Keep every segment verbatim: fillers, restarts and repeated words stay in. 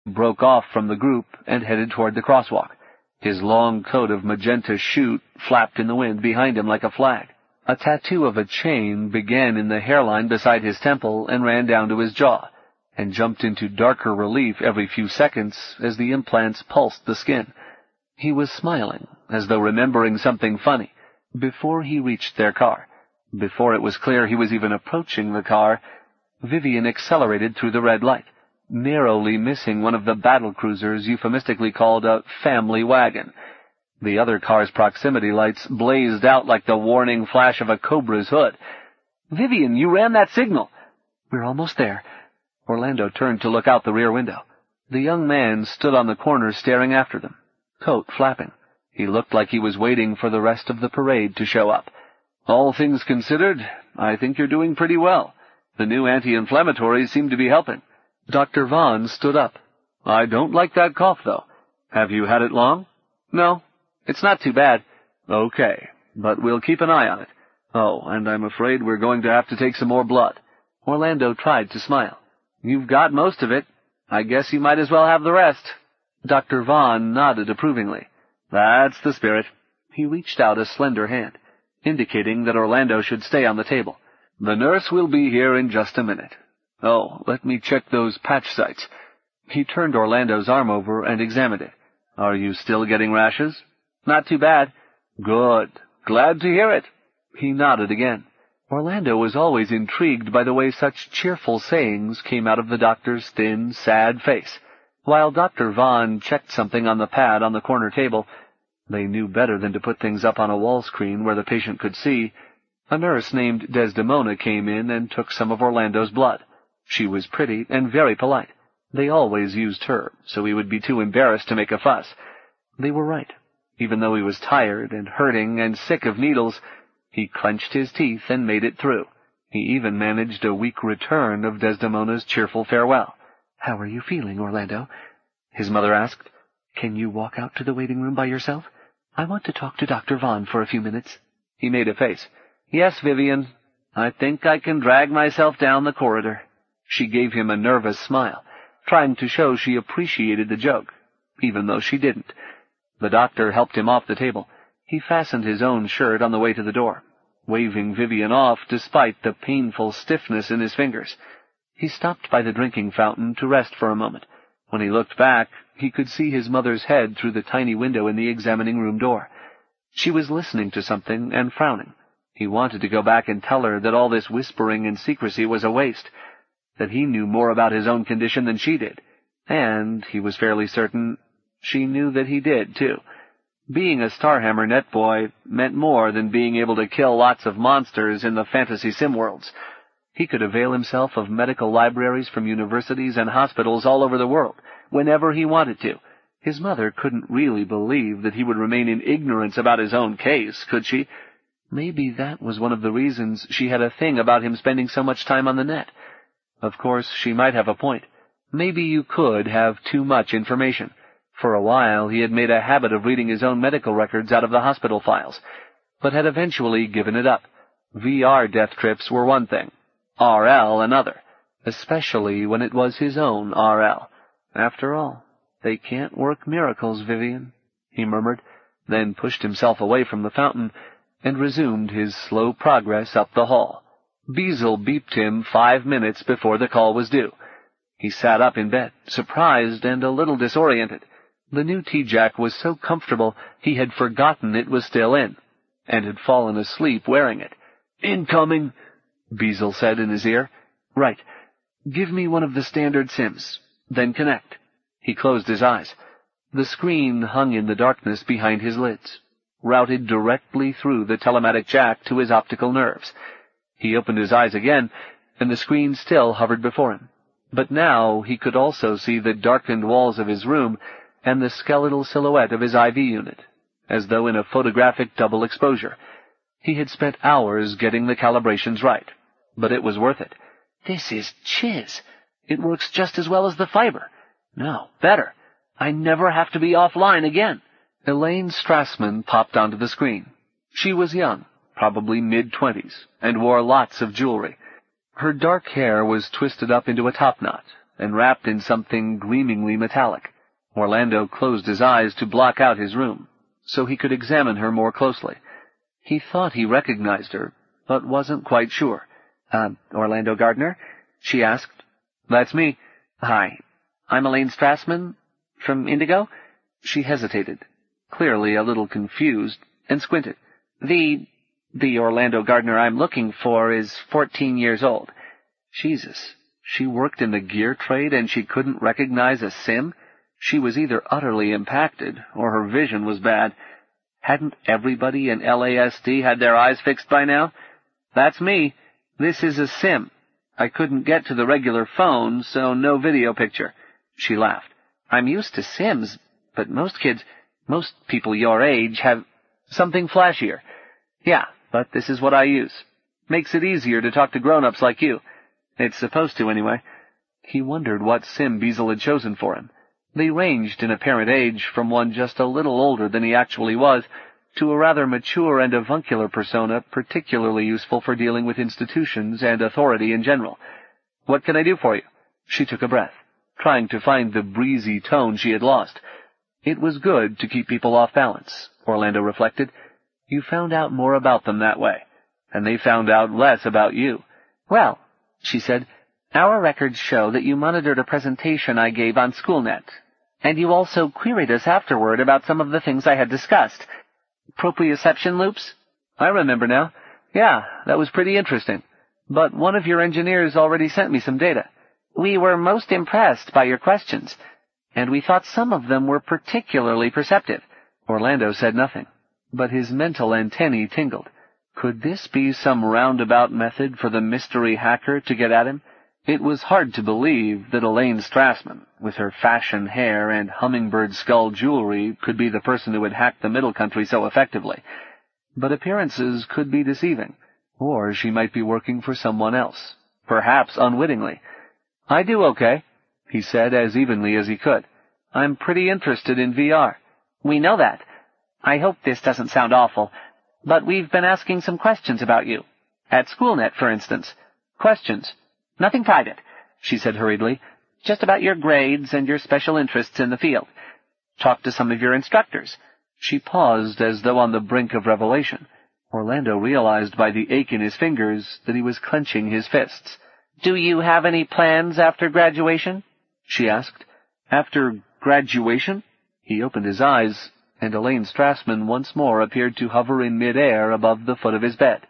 broke off from the group and headed toward the crosswalk. His long coat of magenta shoot flapped in the wind behind him like a flag. A tattoo of a chain began in the hairline beside his temple and ran down to his jaw, and jumped into darker relief every few seconds as the implants pulsed the skin. He was smiling, as though remembering something funny, before he reached their car. Before it was clear he was even approaching the car, Vivian accelerated through the red light, narrowly missing one of the battle cruisers euphemistically called a family wagon. The other car's proximity lights blazed out like the warning flash of a cobra's hood. "Vivian, you ran that signal!" "We're almost there." Orlando turned to look out the rear window. The young man stood on the corner staring after them, coat flapping. He looked like he was waiting for the rest of the parade to show up. "All things considered, I think you're doing pretty well. The new anti-inflammatories seem to be helping." Doctor Vaughn stood up. "I don't like that cough, though. Have you had it long?" "No. It's not too bad." "Okay, but we'll keep an eye on it. Oh, and I'm afraid we're going to have to take some more blood." Orlando tried to smile. "You've got most of it. I guess you might as well have the rest." Doctor Vaughn nodded approvingly. "That's the spirit." He reached out a slender hand, indicating that Orlando should stay on the table. "The nurse will be here in just a minute. Oh, let me check those patch sites." He turned Orlando's arm over and examined it. "Are you still getting rashes?" "Not too bad." "Good. Glad to hear it." He nodded again. Orlando was always intrigued by the way such cheerful sayings came out of the doctor's thin, sad face. While Doctor Vaughn checked something on the pad on the corner table, they knew better than to put things up on a wall screen where the patient could see, a nurse named Desdemona came in and took some of Orlando's blood. She was pretty and very polite. They always used her, so he would be too embarrassed to make a fuss. They were right. Even though he was tired and hurting and sick of needles, he clenched his teeth and made it through. He even managed a weak return of Desdemona's cheerful farewell. "How are you feeling, Orlando?" his mother asked. "Can you walk out to the waiting room by yourself? I want to talk to Doctor Vaughn for a few minutes." He made a face. "Yes, Vivian. I think I can drag myself down the corridor." She gave him a nervous smile, trying to show she appreciated the joke, even though she didn't. The doctor helped him off the table. He fastened his own shirt on the way to the door, waving Vivian off despite the painful stiffness in his fingers. He stopped by the drinking fountain to rest for a moment. When he looked back, he could see his mother's head through the tiny window in the examining room door. She was listening to something and frowning. He wanted to go back and tell her that all this whispering and secrecy was a waste, that he knew more about his own condition than she did, and he was fairly certain she knew that he did, too. Being a Starhammer net boy meant more than being able to kill lots of monsters in the fantasy sim worlds. He could avail himself of medical libraries from universities and hospitals all over the world, whenever he wanted to. His mother couldn't really believe that he would remain in ignorance about his own case, could she? Maybe that was one of the reasons she had a thing about him spending so much time on the net. Of course, she might have a point. Maybe you could have too much information. For a while, he had made a habit of reading his own medical records out of the hospital files, but had eventually given it up. V R death trips were one thing, R L another, especially when it was his own R L. "After all, they can't work miracles, Vivian," he murmured, then pushed himself away from the fountain and resumed his slow progress up the hall. Beazle beeped him five minutes before the call was due. He sat up in bed, surprised and a little disoriented. The new T-Jack was so comfortable he had forgotten it was still in, and had fallen asleep wearing it. "Incoming," Beazle said in his ear. "Right. Give me one of the standard sims, then connect." He closed his eyes. The screen hung in the darkness behind his lids, routed directly through the telematic jack to his optical nerves. He opened his eyes again, and the screen still hovered before him. But now he could also see the darkened walls of his room and the skeletal silhouette of his I V unit, as though in a photographic double exposure. He had spent hours getting the calibrations right, but it was worth it. "This is chiz. It works just as well as the fiber. No, better. I never have to be offline again." Elaine Strassman popped onto the screen. She was young, probably mid-twenties, and wore lots of jewelry. Her dark hair was twisted up into a topknot, and wrapped in something gleamingly metallic. Orlando closed his eyes to block out his room, so he could examine her more closely. He thought he recognized her, but wasn't quite sure. Uh, Orlando Gardner? She asked. That's me. Hi. I'm Elaine Strassman, from Indigo? She hesitated, clearly a little confused, and squinted. The... the Orlando Gardner I'm looking for is fourteen years old. Jesus. She worked in the gear trade and she couldn't recognize a sim? She was either utterly impacted, or her vision was bad. Hadn't everybody in L A S D had their eyes fixed by now? That's me. This is a sim. I couldn't get to the regular phone, so no video picture. She laughed. I'm used to sims, but most kids, most people your age have something flashier. Yeah, but this is what I use. Makes it easier to talk to grown-ups like you. It's supposed to, anyway. He wondered what sim Beazle had chosen for him. They ranged in apparent age from one just a little older than he actually was to a rather mature and avuncular persona particularly useful for dealing with institutions and authority in general. What can I do for you? She took a breath, trying to find the breezy tone she had lost. It was good to keep people off balance, Orlando reflected. You found out more about them that way, and they found out less about you. Well, she said, our records show that you monitored a presentation I gave on SchoolNet, and you also queried us afterward about some of the things I had discussed. Proprioception loops? I remember now. Yeah, that was pretty interesting. But one of your engineers already sent me some data. We were most impressed by your questions, and we thought some of them were particularly perceptive. Orlando said nothing, but his mental antennae tingled. Could this be some roundabout method for the mystery hacker to get at him? It was hard to believe that Elaine Strassman, with her fashion hair and hummingbird skull jewelry, could be the person who had hacked the Middle Country so effectively. But appearances could be deceiving, or she might be working for someone else, perhaps unwittingly. I do okay, he said as evenly as he could. I'm pretty interested in V R. We know that. I hope this doesn't sound awful, but we've been asking some questions about you. At SchoolNet, for instance. Questions. Nothing private, she said hurriedly. Just about your grades and your special interests in the field. Talk to some of your instructors. She paused as though on the brink of revelation. Orlando realized by the ache in his fingers that he was clenching his fists. Do you have any plans after graduation? She asked. After graduation? He opened his eyes, and Elaine Strassman once more appeared to hover in mid-air above the foot of his bed.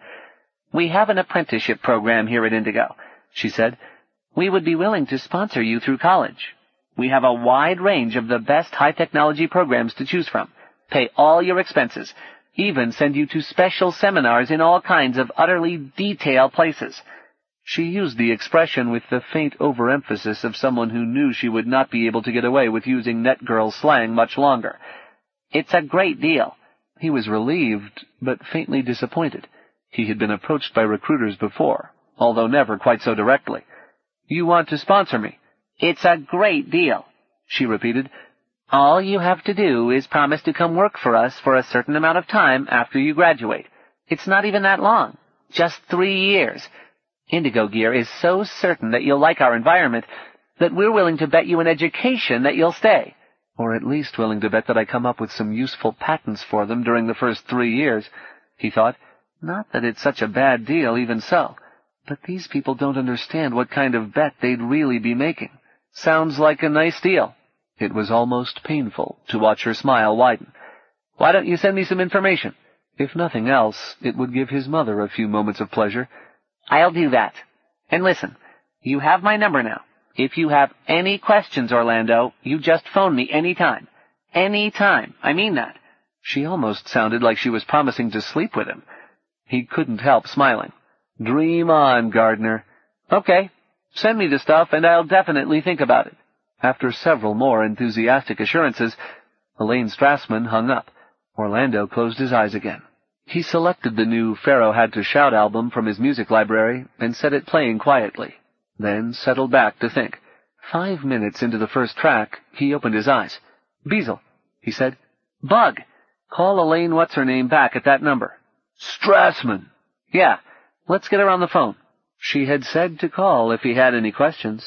We have an apprenticeship program here at Indigo, she said. We would be willing to sponsor you through college. We have a wide range of the best high-technology programs to choose from. Pay all your expenses. Even send you to special seminars in all kinds of utterly detailed places. She used the expression with the faint overemphasis of someone who knew she would not be able to get away with using NetGirl slang much longer. It's a great deal. He was relieved, but faintly disappointed. He had been approached by recruiters before, although never quite so directly. You want to sponsor me? It's a great deal, she repeated. All you have to do is promise to come work for us for a certain amount of time after you graduate. It's not even that long. Just three years. Indigo Gear is so certain that you'll like our environment that we're willing to bet you an education that you'll stay. Or at least willing to bet that I come up with some useful patents for them during the first three years, he thought. Not that it's such a bad deal, even so. But these people don't understand what kind of bet they'd really be making. Sounds like a nice deal. It was almost painful to watch her smile widen. Why don't you send me some information? If nothing else, it would give his mother a few moments of pleasure. I'll do that. And listen, you have my number now. If you have any questions, Orlando, you just phone me any time. Any time. I mean that. She almost sounded like she was promising to sleep with him. He couldn't help smiling. Dream on, Gardner. Okay, send me the stuff and I'll definitely think about it. After several more enthusiastic assurances, Elaine Strassman hung up. Orlando closed his eyes again. He selected the new Pharaoh Had to Shout album from his music library and set it playing quietly, then settled back to think. Five minutes into the first track, he opened his eyes. Beazle, he said. Bug! Call Elaine What's-Her-Name back at that number. Strassman! Yeah, let's get her on the phone. She had said to call if he had any questions.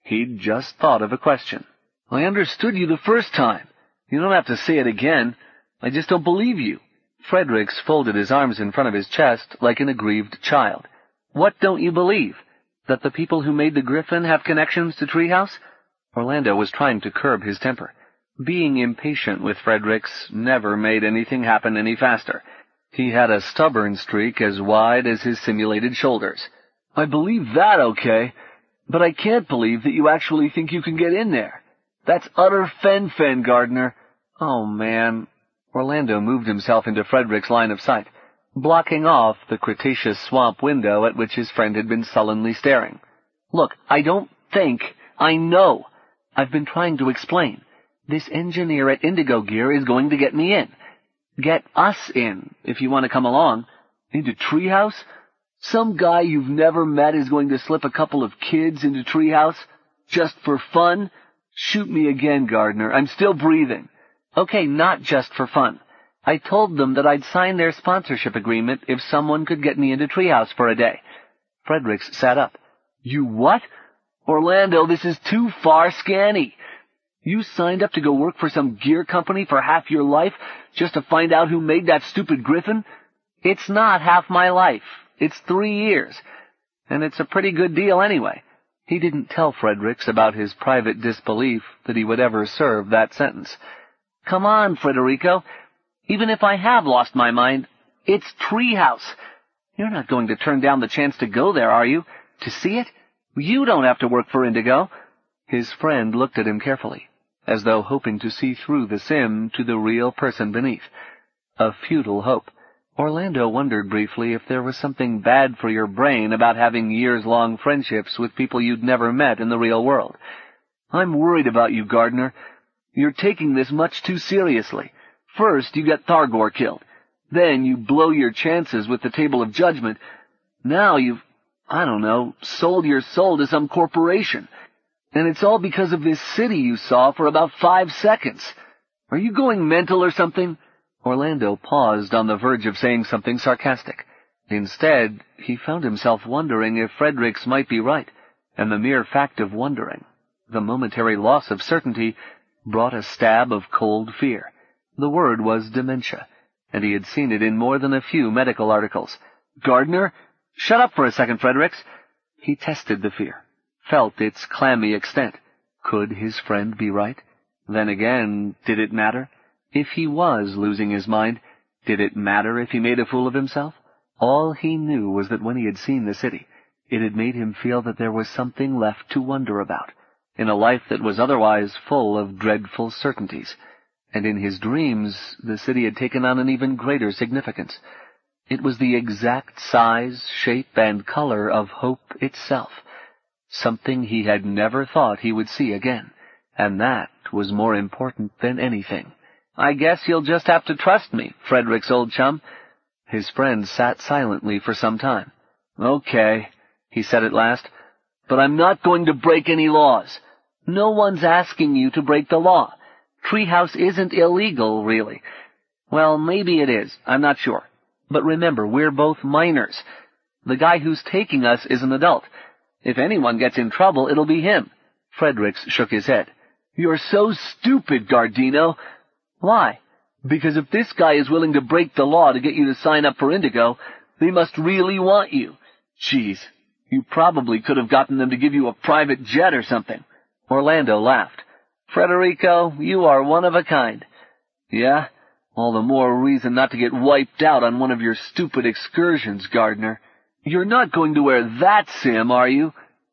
He'd just thought of a question. I understood you the first time. You don't have to say it again. I just don't believe you. Fredericks folded his arms in front of his chest like an aggrieved child. What don't you believe? That the people who made the Griffin have connections to Treehouse? Orlando was trying to curb his temper. Being impatient with Fredericks never made anything happen any faster. He had a stubborn streak as wide as his simulated shoulders. I believe that, okay, but I can't believe that you actually think you can get in there. That's utter fen-fen, Gardner. Oh, man. Orlando moved himself into Frederick's line of sight, blocking off the Cretaceous swamp window at which his friend had been sullenly staring. Look, I don't think, I know. I've been trying to explain. This engineer at Indigo Gear is going to get me in. Get us in, if you want to come along. Into Treehouse? Some guy you've never met is going to slip a couple of kids into Treehouse? Just for fun? Shoot me again, Gardner. I'm still breathing. Okay, not just for fun. I told them that I'd sign their sponsorship agreement if someone could get me into Treehouse for a day. Fredericks sat up. You what? Orlando, this is too far scanny. You signed up to go work for some gear company for half your life just to find out who made that stupid Griffin? It's not half my life. It's three years. And it's a pretty good deal anyway. He didn't tell Fredericks about his private disbelief that he would ever serve that sentence. Come on, Frederico. Even if I have lost my mind, it's Treehouse. You're not going to turn down the chance to go there, are you? To see it? You don't have to work for Indigo. His friend looked at him carefully, as though hoping to see through the sim to the real person beneath. A futile hope. Orlando wondered briefly if there was something bad for your brain about having years-long friendships with people you'd never met in the real world. I'm worried about you, Gardner. You're taking this much too seriously. First, you get Thargor killed. Then you blow your chances with the Table of Judgment. Now you've, I don't know, sold your soul to some corporation. And it's all because of this city you saw for about five seconds. Are you going mental or something? Orlando paused on the verge of saying something sarcastic. Instead, he found himself wondering if Fredericks might be right, and the mere fact of wondering, the momentary loss of certainty, brought a stab of cold fear. The word was dementia, and he had seen it in more than a few medical articles. Gardner? Shut up for a second, Fredericks. He tested the fear, felt its clammy extent. Could his friend be right? Then again, did it matter? If he was losing his mind, did it matter if he made a fool of himself? All he knew was that when he had seen the city, it had made him feel that there was something left to wonder about, in a life that was otherwise full of dreadful certainties. And in his dreams, the city had taken on an even greater significance. It was the exact size, shape, and color of hope itself, something he had never thought he would see again, and that was more important than anything. I guess you'll just have to trust me, Fredericks, old chum. His friend sat silently for some time. Okay, he said at last, but I'm not going to break any laws. No one's asking you to break the law. Treehouse isn't illegal, really. Well, maybe it is. I'm not sure. But remember, we're both minors. The guy who's taking us is an adult. If anyone gets in trouble, it'll be him. Fredericks shook his head. You're so stupid, Gardino. Why? Because if this guy is willing to break the law to get you to sign up for Indigo, they must really want you. Geez, you probably could have gotten them to give you a private jet or something. Orlando laughed. Frederico, you are one of a kind. Yeah? All the more reason not to get wiped out on one of your stupid excursions, Gardner. You're not going to wear that sim, are you?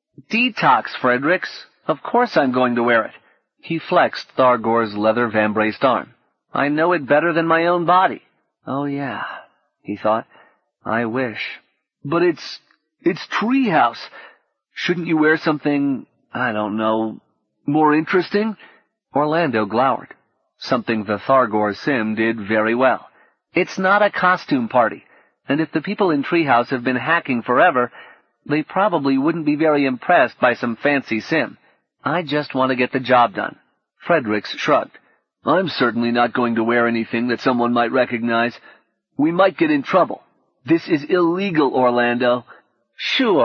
Detox, Fredericks. Of course I'm going to wear it. He flexed Thargor's leather vambraced arm. I know it better than my own body. Oh, yeah, he thought. I wish. But it's... it's Treehouse. Shouldn't you wear something, I don't know, more interesting? Orlando glowered. Something the Thargor sim did very well. It's not a costume party, and if the people in Treehouse have been hacking forever, they probably wouldn't be very impressed by some fancy sim. I just want to get the job done. Fredericks shrugged. I'm certainly not going to wear anything that someone might recognize. We might get in trouble. This is illegal, Orlando. Sure,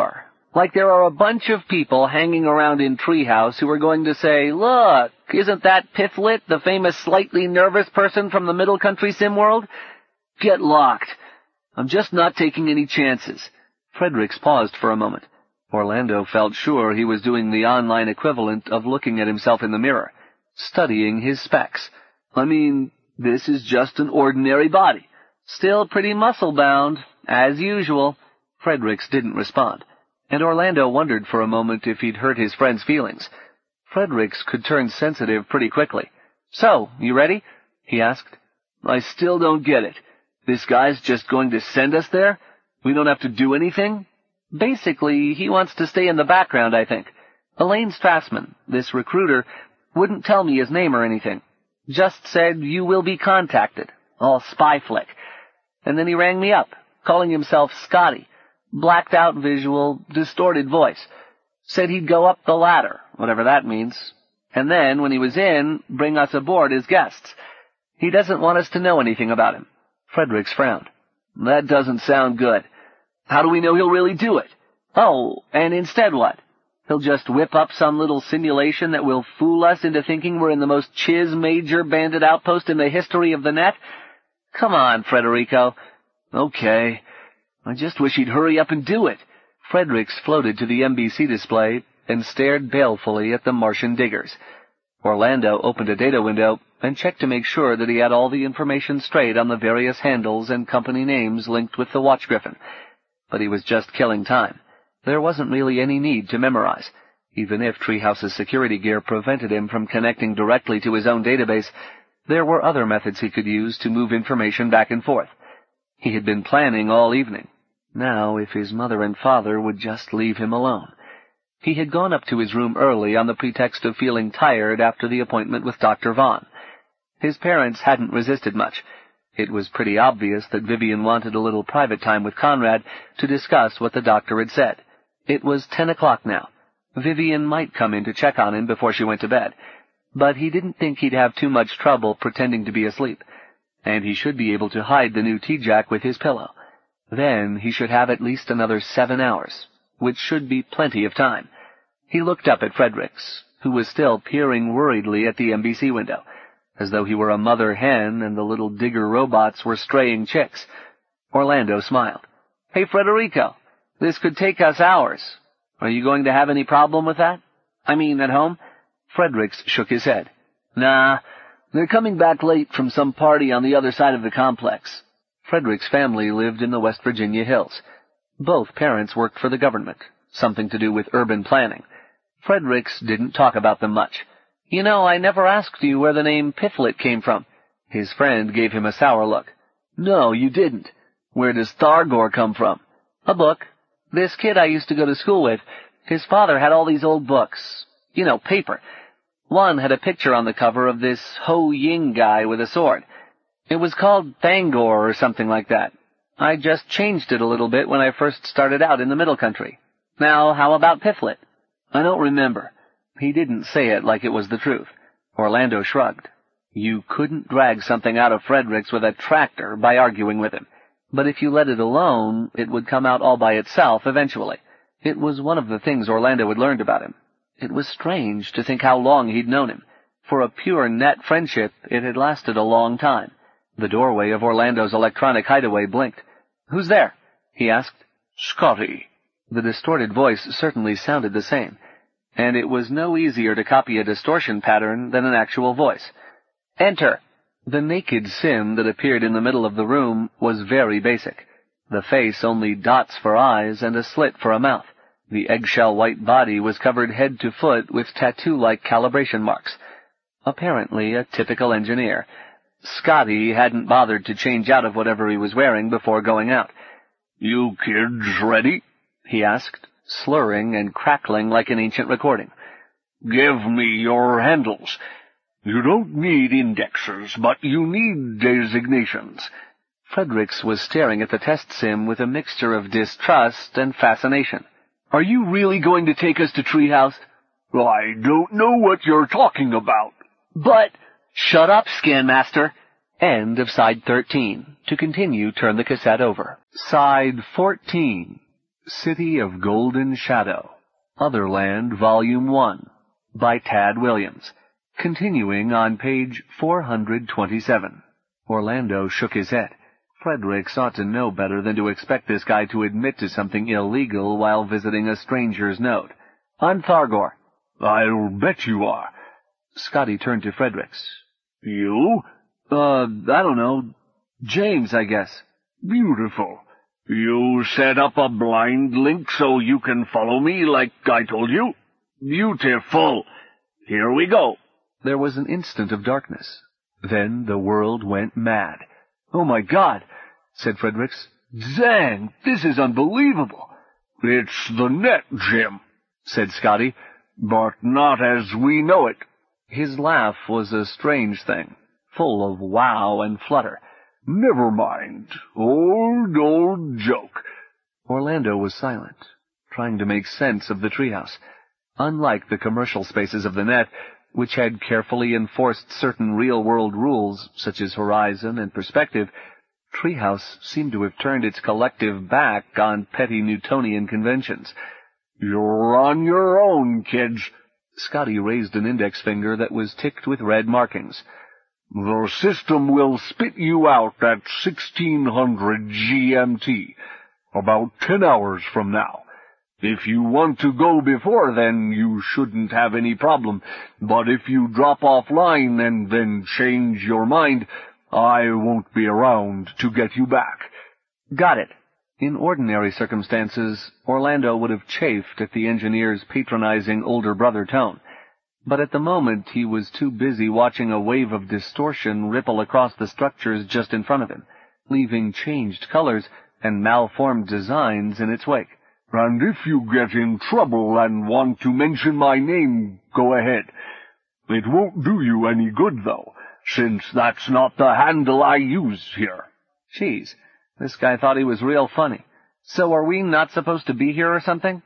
Like there are a bunch of people hanging around in Treehouse who are going to say, "Look, isn't that Piflet, the famous slightly nervous person from the Middle Country Sim World?" Get locked. I'm just not taking any chances. Fredericks paused for a moment. Orlando felt sure he was doing the online equivalent of looking at himself in the mirror, studying his specs. I mean, this is just an ordinary body. Still pretty muscle-bound, as usual. Fredericks didn't respond, and Orlando wondered for a moment if he'd hurt his friend's feelings. Fredericks could turn sensitive pretty quickly. "So, you ready?" he asked. "I still don't get it. This guy's just going to send us there? We don't have to do anything?" "Basically, he wants to stay in the background, I think. Elaine Strassman, this recruiter, wouldn't tell me his name or anything. Just said, 'You will be contacted.' All spy flick. And then he rang me up, calling himself Scotty. Blacked out visual, distorted voice. Said he'd go up the ladder, whatever that means. And then, when he was in, bring us aboard as guests. He doesn't want us to know anything about him." Fredericks frowned. "That doesn't sound good. How do we know he'll really do it? Oh, and instead what? He'll just whip up some little simulation that will fool us into thinking we're in the most chiz major bandit outpost in the history of the net? Come on, Frederico." "Okay. I just wish he'd hurry up and do it." Fredericks floated to the N B C display and stared balefully at the Martian diggers. Orlando opened a data window and checked to make sure that he had all the information straight on the various handles and company names linked with the Watch Griffin. But he was just killing time. There wasn't really any need to memorize. Even if Treehouse's security gear prevented him from connecting directly to his own database, there were other methods he could use to move information back and forth. He had been planning all evening. Now, if his mother and father would just leave him alone. He had gone up to his room early on the pretext of feeling tired after the appointment with Doctor Vaughn. His parents hadn't resisted much. It was pretty obvious that Vivian wanted a little private time with Conrad to discuss what the doctor had said. It was ten o'clock now. Vivian might come in to check on him before she went to bed, but he didn't think he'd have too much trouble pretending to be asleep, and he should be able to hide the new T-Jack with his pillow. Then he should have at least another seven hours, which should be plenty of time. He looked up at Fredericks, who was still peering worriedly at the N B C window, as though he were a mother hen and the little digger robots were straying chicks. Orlando smiled. "Hey, Frederico, this could take us hours. Are you going to have any problem with that? I mean, at home?" Fredericks shook his head. "Nah, they're coming back late from some party on the other side of the complex." Fredericks' family lived in the West Virginia hills. Both parents worked for the government, something to do with urban planning. Fredericks didn't talk about them much. "You know, I never asked you where the name Piflet came from." His friend gave him a sour look. "No, you didn't. Where does Thargor come from?" "A book. This kid I used to go to school with, his father had all these old books. You know, paper. One had a picture on the cover of this Ho Ying guy with a sword. It was called Thangor or something like that. I just changed it a little bit when I first started out in the Middle Country. Now, how about Piflet?" "I don't remember." He didn't say it like it was the truth. Orlando shrugged. You couldn't drag something out of Fredericks with a tractor by arguing with him. But if you let it alone, it would come out all by itself eventually. It was one of the things Orlando had learned about him. It was strange to think how long he'd known him. For a pure net friendship, it had lasted a long time. The doorway of Orlando's electronic hideaway blinked. "Who's there?" he asked. "Scotty." The distorted voice certainly sounded the same, and it was no easier to copy a distortion pattern than an actual voice. "Enter." The naked sim that appeared in the middle of the room was very basic. The face only dots for eyes and a slit for a mouth. The eggshell white body was covered head to foot with tattoo-like calibration marks. Apparently a typical engineer. Scotty hadn't bothered to change out of whatever he was wearing before going out. "You kids ready?" he asked, slurring and crackling like an ancient recording. "Give me your handles. You don't need indexes, but you need designations." Fredericks was staring at the test sim with a mixture of distrust and fascination. "Are you really going to take us to Treehouse?" "I don't know what you're talking about." "But—" "Shut up, Scanmaster." End of side thirteen. To continue, turn the cassette over. Side fourteen. City of Golden Shadow, Otherland, Volume one, by Tad Williams, continuing on page four hundred twenty-seven. Orlando shook his head. Fredericks ought to know better than to expect this guy to admit to something illegal while visiting a stranger's note. I'm Thargor. I'll bet you are. Scotty turned to Fredericks. You? Uh, I don't know. James, I guess. Beautiful. You set up a blind link so you can follow me like I told you? Beautiful. Here we go. There was an instant of darkness. Then the world went mad. Oh, my God, said Fredericks. Dang, this is unbelievable. It's the net, Jim, said Scotty, but not as we know it. His laugh was a strange thing, full of wow and flutter. Never mind. Old, old joke. Orlando was silent, trying to make sense of the treehouse. Unlike the commercial spaces of the net, which had carefully enforced certain real-world rules, such as horizon and perspective, Treehouse seemed to have turned its collective back on petty Newtonian conventions. You're on your own, kids. Scotty raised an index finger that was ticked with red markings. The system will spit you out at sixteen hundred G M T, about ten hours from now. If you want to go before then, you shouldn't have any problem, but if you drop offline and then change your mind, I won't be around to get you back. Got it. In ordinary circumstances, Orlando would have chafed at the engineer's patronizing older brother tone. But at the moment he was too busy watching a wave of distortion ripple across the structures just in front of him, leaving changed colors and malformed designs in its wake. And if you get in trouble and want to mention my name, go ahead. It won't do you any good, though, since that's not the handle I use here. Geez, this guy thought he was real funny. So are we not supposed to be here or something?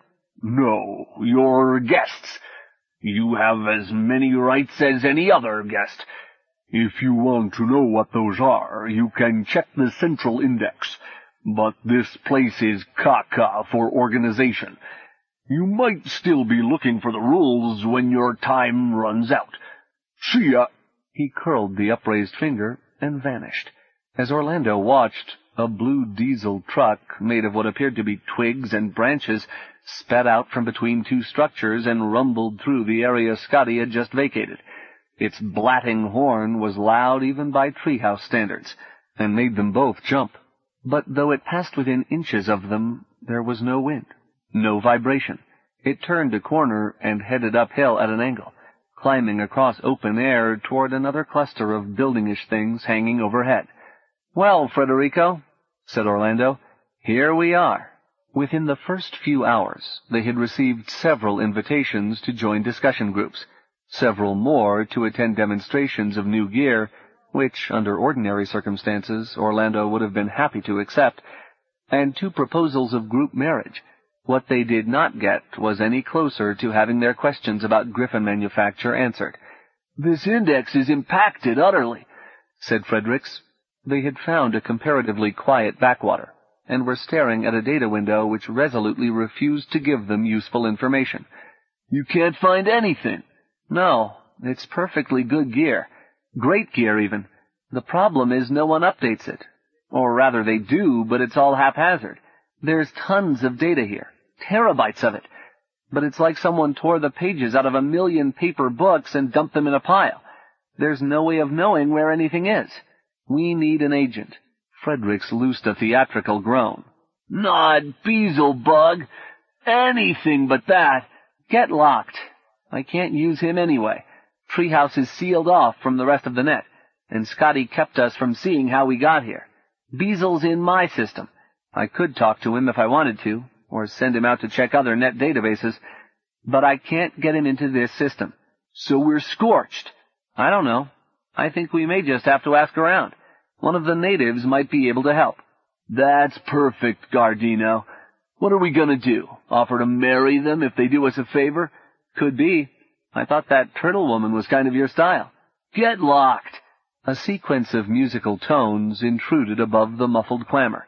No, you're guests. You have as many rights as any other guest. If you want to know what those are, you can check the central index. But this place is caca for organization. You might still be looking for the rules when your time runs out. See ya. He curled the upraised finger and vanished. As Orlando watched, a blue diesel truck made of what appeared to be twigs and branches sped out from between two structures and rumbled through the area Scotty had just vacated. Its blatting horn was loud even by treehouse standards, and made them both jump. But though it passed within inches of them, there was no wind, no vibration. It turned a corner and headed uphill at an angle, climbing across open air toward another cluster of buildingish things hanging overhead. "Well, Frederico," said Orlando, "here we are." Within the first few hours, they had received several invitations to join discussion groups, several more to attend demonstrations of new gear, which, under ordinary circumstances, Orlando would have been happy to accept, and two proposals of group marriage. What they did not get was any closer to having their questions about Griffin manufacture answered. "This index is impacted utterly," said Fredericks. They had found a comparatively quiet backwater, and were staring at a data window which resolutely refused to give them useful information. "You can't find anything." "No, it's perfectly good gear. Great gear, even. The problem is no one updates it. Or rather, they do, but it's all haphazard. There's tons of data here, terabytes of it. But it's like someone tore the pages out of a million paper books and dumped them in a pile. There's no way of knowing where anything is. We need an agent." Fredericks loosed a theatrical groan. "Not Beelzebub. Anything but that. Get locked. I can't use him anyway. Treehouse is sealed off from the rest of the net, and Scotty kept us from seeing how we got here. Beasel's in my system. I could talk to him if I wanted to, or send him out to check other net databases, but I can't get him into this system. So we're scorched. I don't know. I think we may just have to ask around. One of the natives might be able to help." "That's perfect, Gardino. What are we going to do? Offer to marry them if they do us a favor?" "Could be. I thought that turtle woman was kind of your style." "Get locked." A sequence of musical tones intruded above the muffled clamor.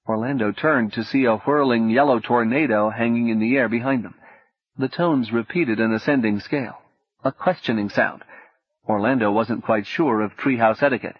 Orlando turned to see a whirling yellow tornado hanging in the air behind them. The tones repeated an ascending scale, a questioning sound. Orlando wasn't quite sure of treehouse etiquette.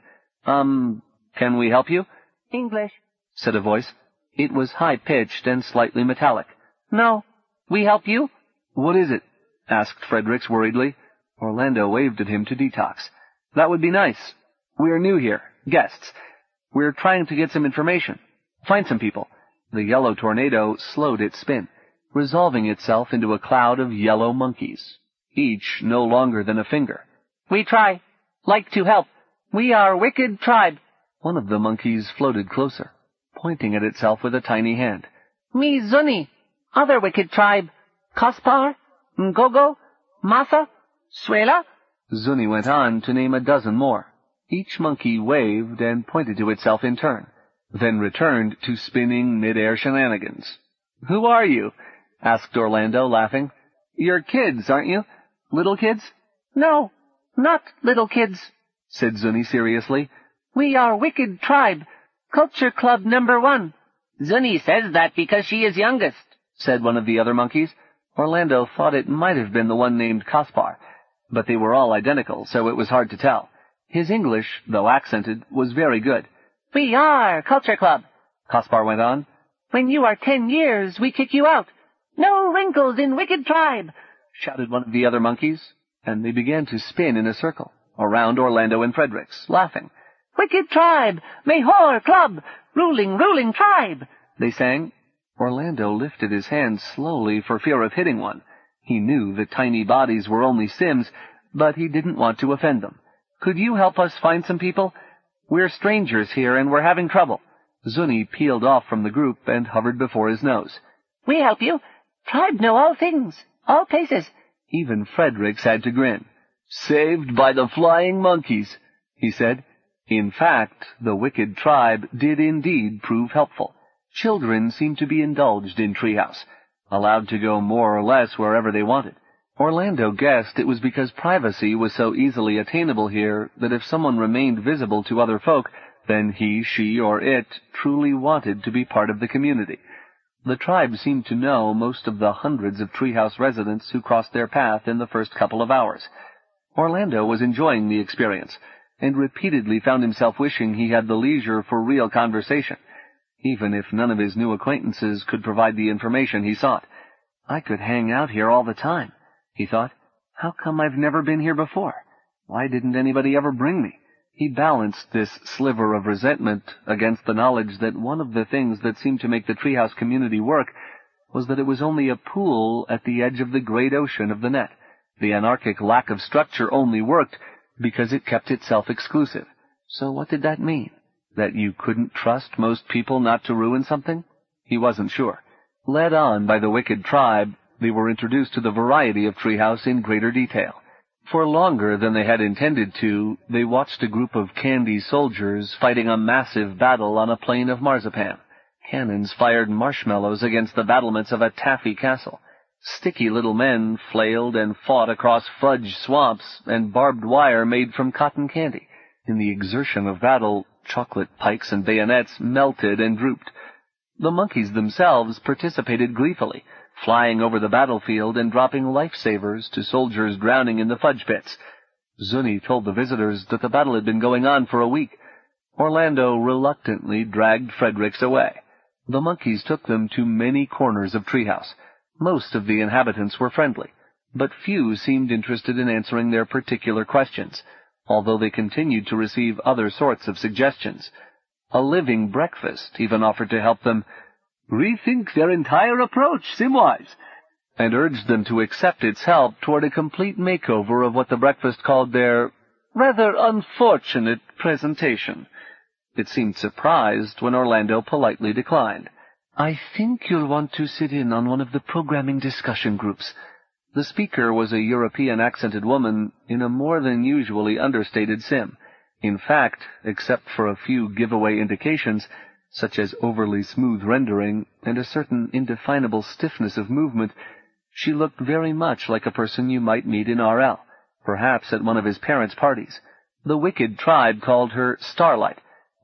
Um, can we help you? English, said a voice. It was high-pitched and slightly metallic. No. We help you? What is it? Asked Fredericks worriedly. Orlando waved at him to detox. That would be nice. We're new here, guests. We're trying to get some information. Find some people. The yellow tornado slowed its spin, resolving itself into a cloud of yellow monkeys, each no longer than a finger. We try. Like to help. We are Wicked Tribe. One of the monkeys floated closer, pointing at itself with a tiny hand. Me Zuni. Other Wicked Tribe. Kaspar, Ngogo, Masa, Suela. Zuni went on to name a dozen more. Each monkey waved and pointed to itself in turn, then returned to spinning mid-air shenanigans. Who are you? Asked Orlando, laughing. You're kids, aren't you? Little kids? No, not little kids, said Zuni seriously. We are Wicked Tribe, Culture Club number one. Zuni says that because she is youngest, said one of the other monkeys. Orlando thought it might have been the one named Kaspar, but they were all identical, so it was hard to tell. His English, though accented, was very good. We are Culture Club, Kaspar went on. When you are ten years, we kick you out. No wrinkles in Wicked Tribe, shouted one of the other monkeys, and they began to spin in a circle around Orlando and Fredericks, laughing. Wicked Tribe, Mejor Club, ruling, ruling tribe, they sang. Orlando lifted his hand slowly for fear of hitting one. He knew the tiny bodies were only Sims, but he didn't want to offend them. Could you help us find some people? We're strangers here, and we're having trouble. Zuni peeled off from the group and hovered before his nose. We help you. Tribe know all things, all places. Even Fredericks had to grin. Saved by the flying monkeys, he said. In fact, the Wicked Tribe did indeed prove helpful. Children seemed to be indulged in Treehouse, allowed to go more or less wherever they wanted. Orlando guessed it was because privacy was so easily attainable here that if someone remained visible to other folk, then he, she, or it truly wanted to be part of the community. The tribe seemed to know most of the hundreds of Treehouse residents who crossed their path in the first couple of hours. Orlando was enjoying the experience, and repeatedly found himself wishing he had the leisure for real conversation, even if none of his new acquaintances could provide the information he sought. I could hang out here all the time, he thought. How come I've never been here before? Why didn't anybody ever bring me? He balanced this sliver of resentment against the knowledge that one of the things that seemed to make the Treehouse community work was that it was only a pool at the edge of the great ocean of the net. The anarchic lack of structure only worked because it kept itself exclusive. So what did that mean? That you couldn't trust most people not to ruin something? He wasn't sure. Led on by the Wicked Tribe, they were introduced to the variety of Treehouse in greater detail. For longer than they had intended to, they watched a group of candy soldiers fighting a massive battle on a plain of marzipan. Cannons fired marshmallows against the battlements of a taffy castle. Sticky little men flailed and fought across fudge swamps and barbed wire made from cotton candy. In the exertion of battle, chocolate pikes and bayonets melted and drooped. The monkeys themselves participated gleefully, flying over the battlefield and dropping lifesavers to soldiers drowning in the fudge pits. Zuni told the visitors that the battle had been going on for a week. Orlando reluctantly dragged Fredericks away. The monkeys took them to many corners of Treehouse. Most of the inhabitants were friendly, but few seemed interested in answering their particular questions, although they continued to receive other sorts of suggestions. A living breakfast even offered to help them rethink their entire approach, Simwise, and urged them to accept its help toward a complete makeover of what the breakfast called their rather unfortunate presentation. It seemed surprised when Orlando politely declined. I think you'll want to sit in on one of the programming discussion groups. The speaker was a European-accented woman in a more than usually understated sim. In fact, except for a few giveaway indications, such as overly smooth rendering and a certain indefinable stiffness of movement, she looked very much like a person you might meet in R L, perhaps at one of his parents' parties. The Wicked Tribe called her Starlight,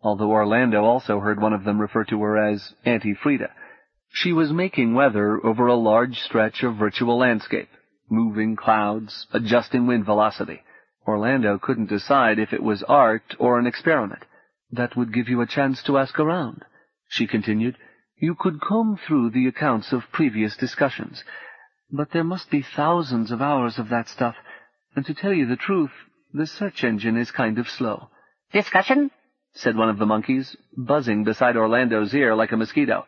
although Orlando also heard one of them refer to her as Auntie Frida. She was making weather over a large stretch of virtual landscape, moving clouds, adjusting wind velocity. Orlando couldn't decide if it was art or an experiment. That would give you a chance to ask around, she continued. You could comb through the accounts of previous discussions, but there must be thousands of hours of that stuff, and to tell you the truth, the search engine is kind of slow. Discussion? Said one of the monkeys, buzzing beside Orlando's ear like a mosquito.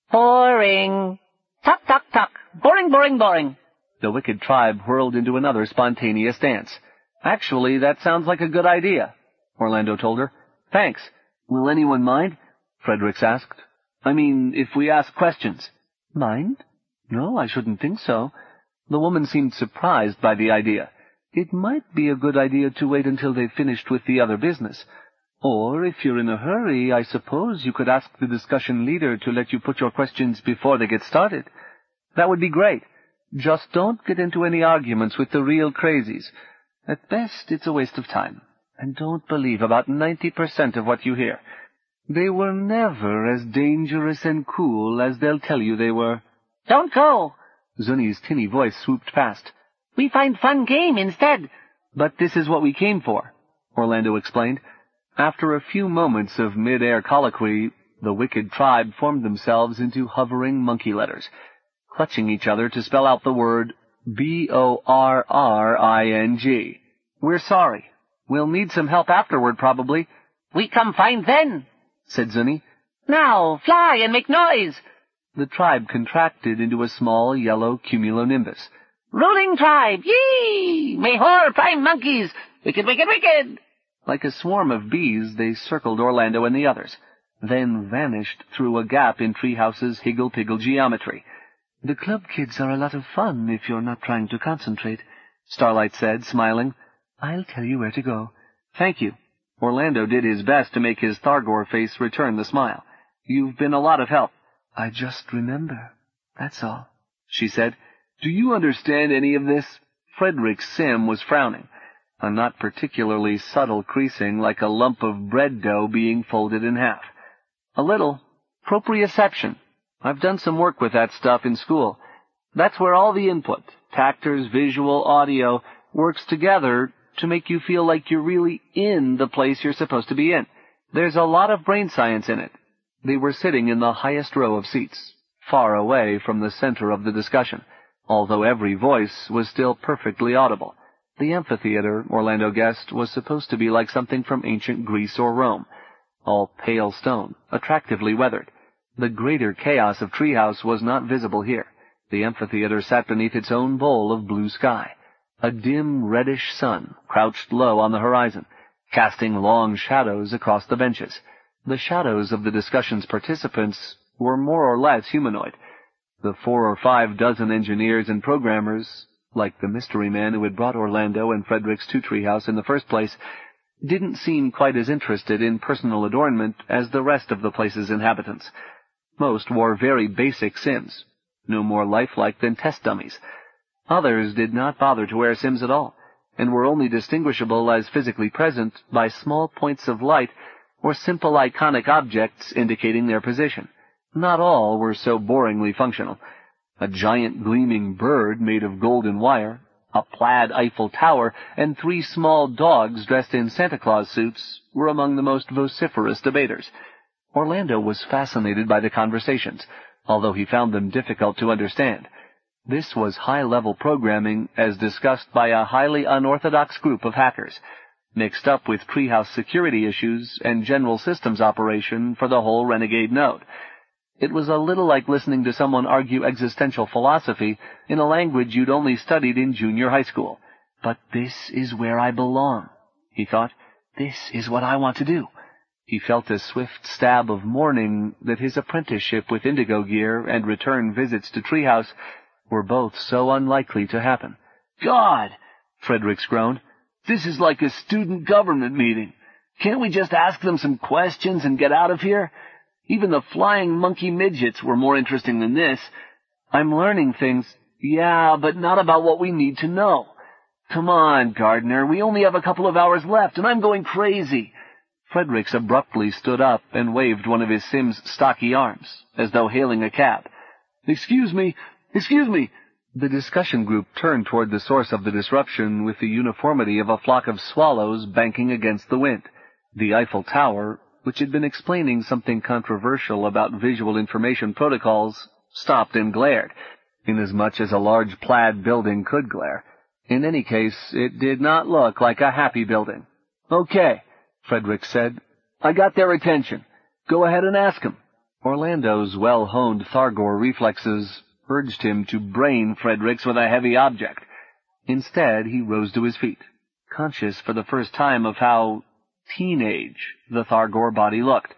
Boring. Talk, talk, talk. Boring, boring, boring. The wicked tribe whirled into another spontaneous dance. Actually, that sounds like a good idea, Orlando told her. Thanks. Will anyone mind? Fredericks asked. I mean, if we ask questions. Mind? No, I shouldn't think so. The woman seemed surprised by the idea. It might be a good idea to wait until they've finished with the other business. Or, if you're in a hurry, I suppose you could ask the discussion leader to let you put your questions before they get started. That would be great. Just don't get into any arguments with the real crazies. At best, it's a waste of time. And don't believe about ninety percent of what you hear. They were never as dangerous and cool as they'll tell you they were. Don't go. Zuni's tinny voice swooped past. We find fun game instead. But this is what we came for, Orlando explained. After a few moments of mid-air colloquy, the wicked tribe formed themselves into hovering monkey letters, clutching each other to spell out the word B O R R I N G. We're sorry. We'll need some help afterward, probably. We come find then, said Zuni. Now, fly and make noise. The tribe contracted into a small yellow cumulonimbus. Ruling tribe, yee! Mejor prime monkeys! Wicked, wicked, wicked! Like a swarm of bees, they circled Orlando and the others, then vanished through a gap in Treehouse's higgle-piggle geometry. The club kids are a lot of fun if you're not trying to concentrate, Starlight said, smiling. I'll tell you where to go. Thank you. Orlando did his best to make his Thargor face return the smile. You've been a lot of help. I just remember. That's all, she said. Do you understand any of this? Frederick Sim was frowning, a not particularly subtle creasing like a lump of bread dough being folded in half. A little. Proprioception. I've done some work with that stuff in school. That's where all the input, tactors, visual, audio, works together to make you feel like you're really in the place you're supposed to be in. There's a lot of brain science in it. They were sitting in the highest row of seats, far away from the center of the discussion, although every voice was still perfectly audible. The amphitheater, Orlando guessed, was supposed to be like something from ancient Greece or Rome, all pale stone, attractively weathered. The greater chaos of Treehouse was not visible here. The amphitheater sat beneath its own bowl of blue sky. A dim reddish sun crouched low on the horizon, casting long shadows across the benches. The shadows of the discussion's participants were more or less humanoid. The four or five dozen engineers and programmers, like the mystery man who had brought Orlando and Fredericks to Treehouse in the first place, didn't seem quite as interested in personal adornment as the rest of the place's inhabitants. Most wore very basic Sims, no more lifelike than test dummies. Others did not bother to wear Sims at all, and were only distinguishable as physically present by small points of light or simple iconic objects indicating their position. Not all were so boringly functional. A giant gleaming bird made of golden wire, a plaid Eiffel Tower, and three small dogs dressed in Santa Claus suits were among the most vociferous debaters. Orlando was fascinated by the conversations, although he found them difficult to understand. This was high-level programming as discussed by a highly unorthodox group of hackers, mixed up with Treehouse security issues and general systems operation for the whole renegade node. It was a little like listening to someone argue existential philosophy in a language you'd only studied in junior high school. But this is where I belong, he thought. This is what I want to do. He felt a swift stab of mourning that his apprenticeship with Indigo Gear and return visits to Treehouse were both so unlikely to happen. God, Fredericks groaned, this is like a student government meeting. Can't we just ask them some questions and get out of here? Even the flying monkey midgets were more interesting than this. I'm learning things. Yeah, but not about what we need to know. Come on, Gardner, we only have a couple of hours left, and I'm going crazy. Fredericks abruptly stood up and waved one of his Sim's stocky arms, as though hailing a cab. "Excuse me! Excuse me!" The discussion group turned toward the source of the disruption with the uniformity of a flock of swallows banking against the wind. The Eiffel Tower, which had been explaining something controversial about visual information protocols, stopped and glared, inasmuch as a large plaid building could glare. In any case, it did not look like a happy building. "Okay," Fredericks said. "I got their attention. Go ahead and ask them." Orlando's well-honed Thargor reflexes urged him to brain Fredericks with a heavy object. Instead, he rose to his feet, conscious for the first time of how teenage the Thargor body looked.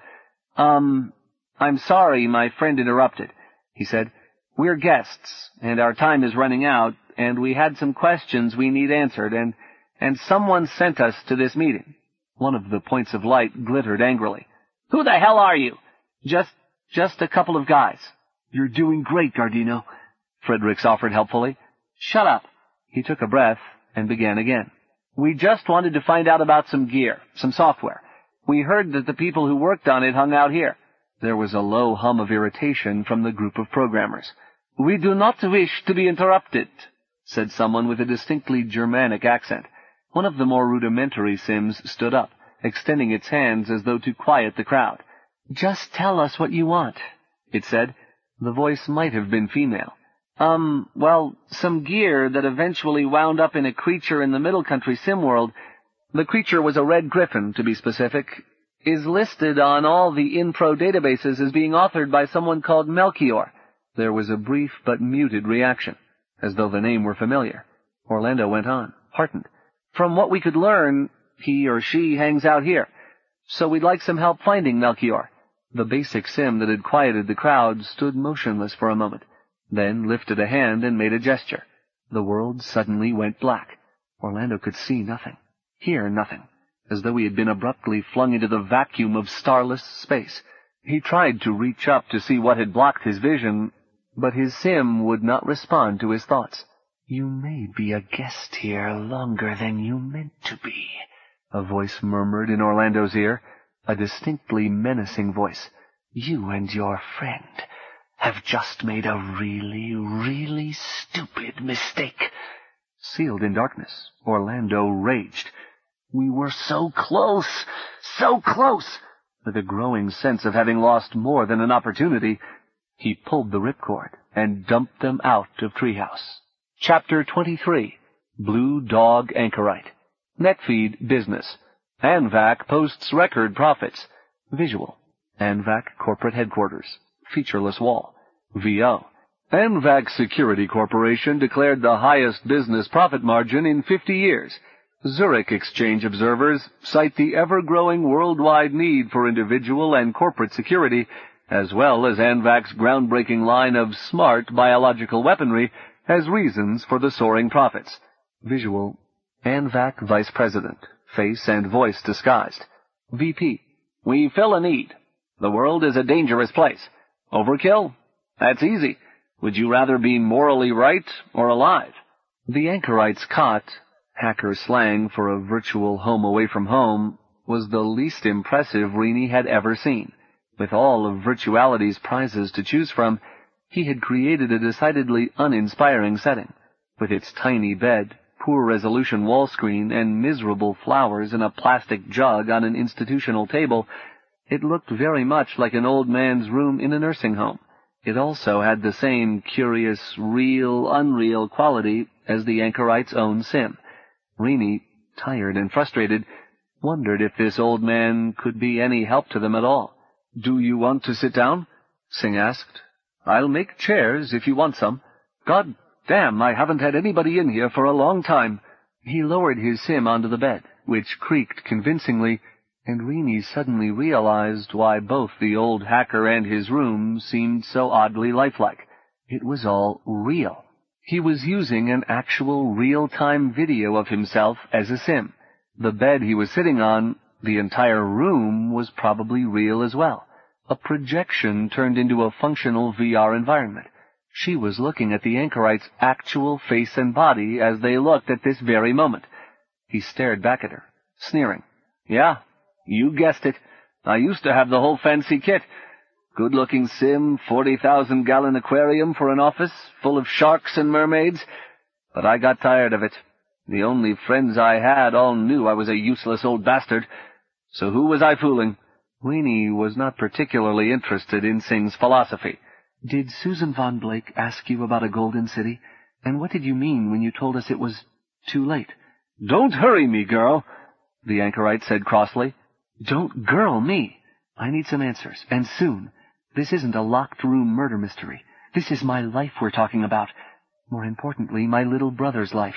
Um, I'm sorry my friend interrupted," he said. "We're guests, and our time is running out, and we had some questions we need answered, and, and someone sent us to this meeting." One of the points of light glittered angrily. "Who the hell are you?" Just, just a couple of guys." "You're doing great, Gardino," Fredericks offered helpfully. "Shut up." He took a breath and began again. "We just wanted to find out about some gear, some software. We heard that the people who worked on it hung out here." There was a low hum of irritation from the group of programmers. "We do not wish to be interrupted," said someone with a distinctly Germanic accent. One of the more rudimentary Sims stood up, extending its hands as though to quiet the crowd. "Just tell us what you want," it said. The voice might have been female. Um, well, some gear that eventually wound up in a creature in the Middle Country Sim world. The creature was a red griffin, to be specific, is listed on all the Inpro databases as being authored by someone called Melchior." There was a brief but muted reaction, as though the name were familiar. Orlando went on, heartened. "From what we could learn, he or she hangs out here. So we'd like some help finding Melchior." The basic Sim that had quieted the crowd stood motionless for a moment, then lifted a hand and made a gesture. The world suddenly went black. Orlando could see nothing, hear nothing, as though he had been abruptly flung into the vacuum of starless space. He tried to reach up to see what had blocked his vision, but his Sim would not respond to his thoughts. "You may be a guest here longer than you meant to be," a voice murmured in Orlando's ear, a distinctly menacing voice. "You and your friend have just made a really, really stupid mistake." Sealed in darkness, Orlando raged. "We were so close, so close!" With a growing sense of having lost more than an opportunity, he pulled the ripcord and dumped them out of Treehouse. Chapter twenty-three. Blue Dog Anchorite. Netfeed Business. ANVAC posts record profits. Visual. ANVAC Corporate Headquarters. Featureless wall. V O. ANVAC Security Corporation declared the highest business profit margin in fifty years. Zurich Exchange observers cite the ever-growing worldwide need for individual and corporate security, as well as ANVAC's groundbreaking line of smart biological weaponry, as reasons for the soaring profits. Visual. ANVAC Vice President. Face and voice disguised. V P. We fill a need. The world is a dangerous place. Overkill? That's easy. Would you rather be morally right or alive? The anchorite's cot, hacker slang for a virtual home away from home, was the least impressive Rini had ever seen. With all of virtuality's prizes to choose from, he had created a decidedly uninspiring setting. With its tiny bed, poor-resolution wall screen, and miserable flowers in a plastic jug on an institutional table, it looked very much like an old man's room in a nursing home. It also had the same curious, real, unreal quality as the anchorite's own Sim. Rini, tired and frustrated, wondered if this old man could be any help to them at all. "Do you want to sit down?" Singh asked. "I'll make chairs if you want some. God damn, I haven't had anybody in here for a long time." He lowered his Sim onto the bed, which creaked convincingly, and Rini suddenly realized why both the old hacker and his room seemed so oddly lifelike. It was all real. He was using an actual real-time video of himself as a Sim. The bed he was sitting on, the entire room, was probably real as well. A projection turned into a functional V R environment. She was looking at the anchorite's actual face and body as they looked at this very moment. He stared back at her, sneering. "Yeah, You guessed it. I used to have the whole fancy kit. Good-looking sim, forty thousand gallon aquarium for an office, full of sharks and mermaids. But I got tired of it. The only friends I had all knew I was a useless old bastard. So who was I fooling? Weenie was not particularly interested in Singh's philosophy. Did Susan Von Blake ask you about a golden city? And what did you mean when you told us it was too late? Don't hurry me, girl, the anchorite said crossly. Don't girl me. I need some answers, and soon. This isn't a locked-room murder mystery. This is my life we're talking about. More importantly, my little brother's life.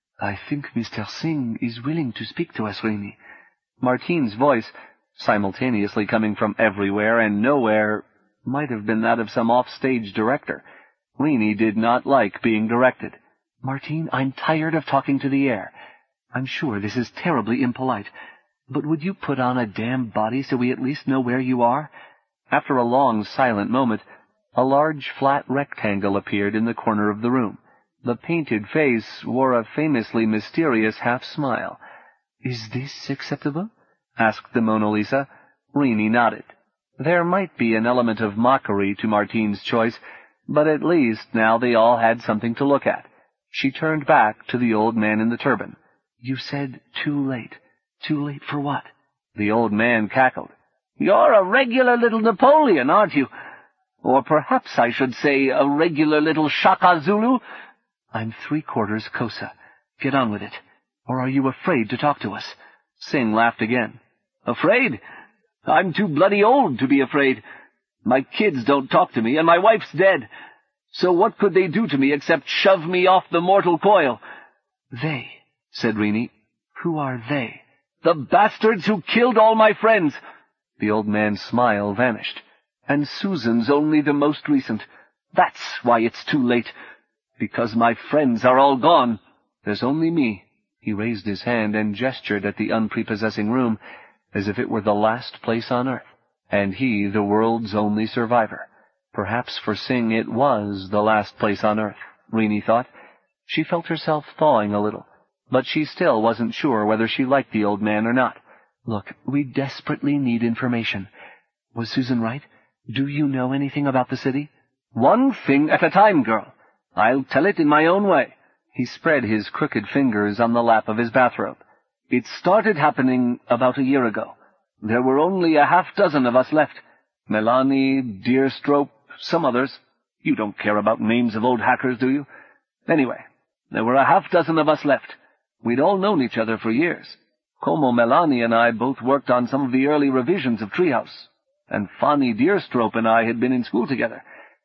I think Mister Singh is willing to speak to us, Rainey. Martine's voice, simultaneously coming from everywhere and nowhere, might have been that of some off-stage director. Rainey did not like being directed. Martine, I'm tired of talking to the air. I'm sure this is terribly impolite, but would you put on a damn body so we at least know where you are? After a long, silent moment, a large, flat rectangle appeared in the corner of the room. The painted face wore a famously mysterious half-smile. Is this acceptable? Asked the Mona Lisa. Rainey nodded. There might be an element of mockery to Martine's choice, but at least now they all had something to look at. She turned back to the old man in the turban. You said too late. Too late for what? The old man cackled. You're a regular little Napoleon, aren't you? Or perhaps I should say a regular little Shaka Zulu? I'm three-quarters Xhosa. Get on with it. Or are you afraid to talk to us? Singh laughed again. Afraid? I'm too bloody old to be afraid. My kids don't talk to me, and my wife's dead. So what could they do to me except shove me off the mortal coil? They, said Rainey. Who are they? The bastards who killed all my friends. The old man's smile vanished. And Susan's only the most recent. That's why it's too late. Because my friends are all gone. There's only me. He raised his hand and gestured at the unprepossessing room, as if it were the last place on earth, and he the world's only survivor. Perhaps for Singh it was the last place on earth, Rainey thought. She felt herself thawing a little, but she still wasn't sure whether she liked the old man or not. Look, we desperately need information. Was Susan right? Do you know anything about the city? One thing at a time, girl. I'll tell it in my own way. He spread his crooked fingers on the lap of his bathrobe. It started happening about a year ago. There were only a half-dozen of us left. Melanie, Deerstrope, some others. You don't care about names of old hackers, do you? Anyway, there were a half-dozen of us left. We'd all known each other for years. Como Melanie and I both worked on some of the early revisions of Treehouse, and Fanny Deerstrope and I had been in school together.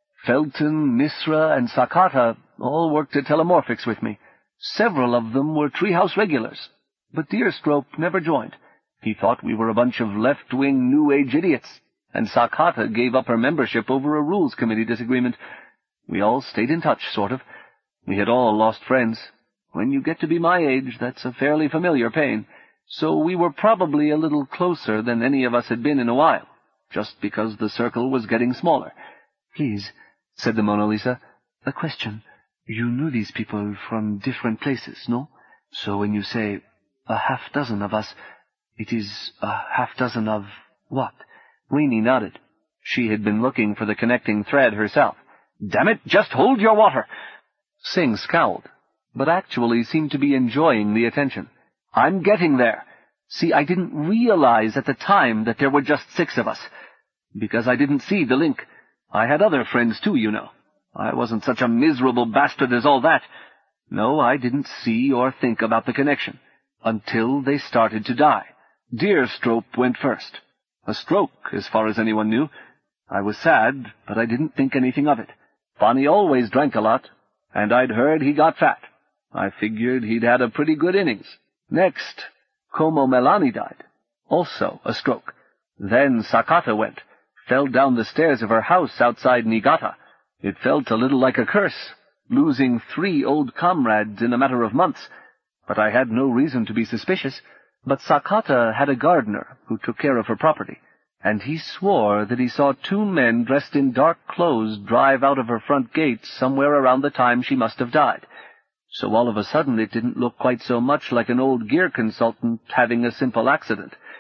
Felton, Misra, and Sakata all worked at Telemorphics with me. Several of them were Treehouse regulars, but Deerstrope never joined. He thought we were a bunch of left-wing New Age idiots, and Sakata gave up her membership over a rules committee disagreement. We all stayed in touch, sort of. We had all lost friends. When you get to be my age, that's a fairly familiar pain. So we were probably a little closer than any of us had been in a while, just because the circle was getting smaller. Please, said the Mona Lisa, a question. You knew these people from different places, no? So when you say a half-dozen of us, it is a half-dozen of what? Rainey nodded. She had been looking for the connecting thread herself. Damn it, just hold your water! Singh scowled, but actually seemed to be enjoying the attention. I'm getting there. See, I didn't realize at the time that there were just six of us, because I didn't see the link. I had other friends too, you know. I wasn't such a miserable bastard as all that. No, I didn't see or think about the connection, until they started to die. Deerstrope went first. A stroke, as far as anyone knew. I was sad, but I didn't think anything of it. Fanny always drank a lot, and I'd heard he got fat. I figured he'd had a pretty good innings. Next, Como Melanie died. Also a stroke. Then Sakata went, fell down the stairs of her house outside Niigata. It felt a little like a curse, losing three old comrades in a matter of months. But I had no reason to be suspicious. But Sakata had a gardener who took care of her property, and he swore that he saw two men dressed in dark clothes drive out of her front gate somewhere around the time she must have died. So all of a sudden it didn't look quite so much like an old gear consultant having a simple accident.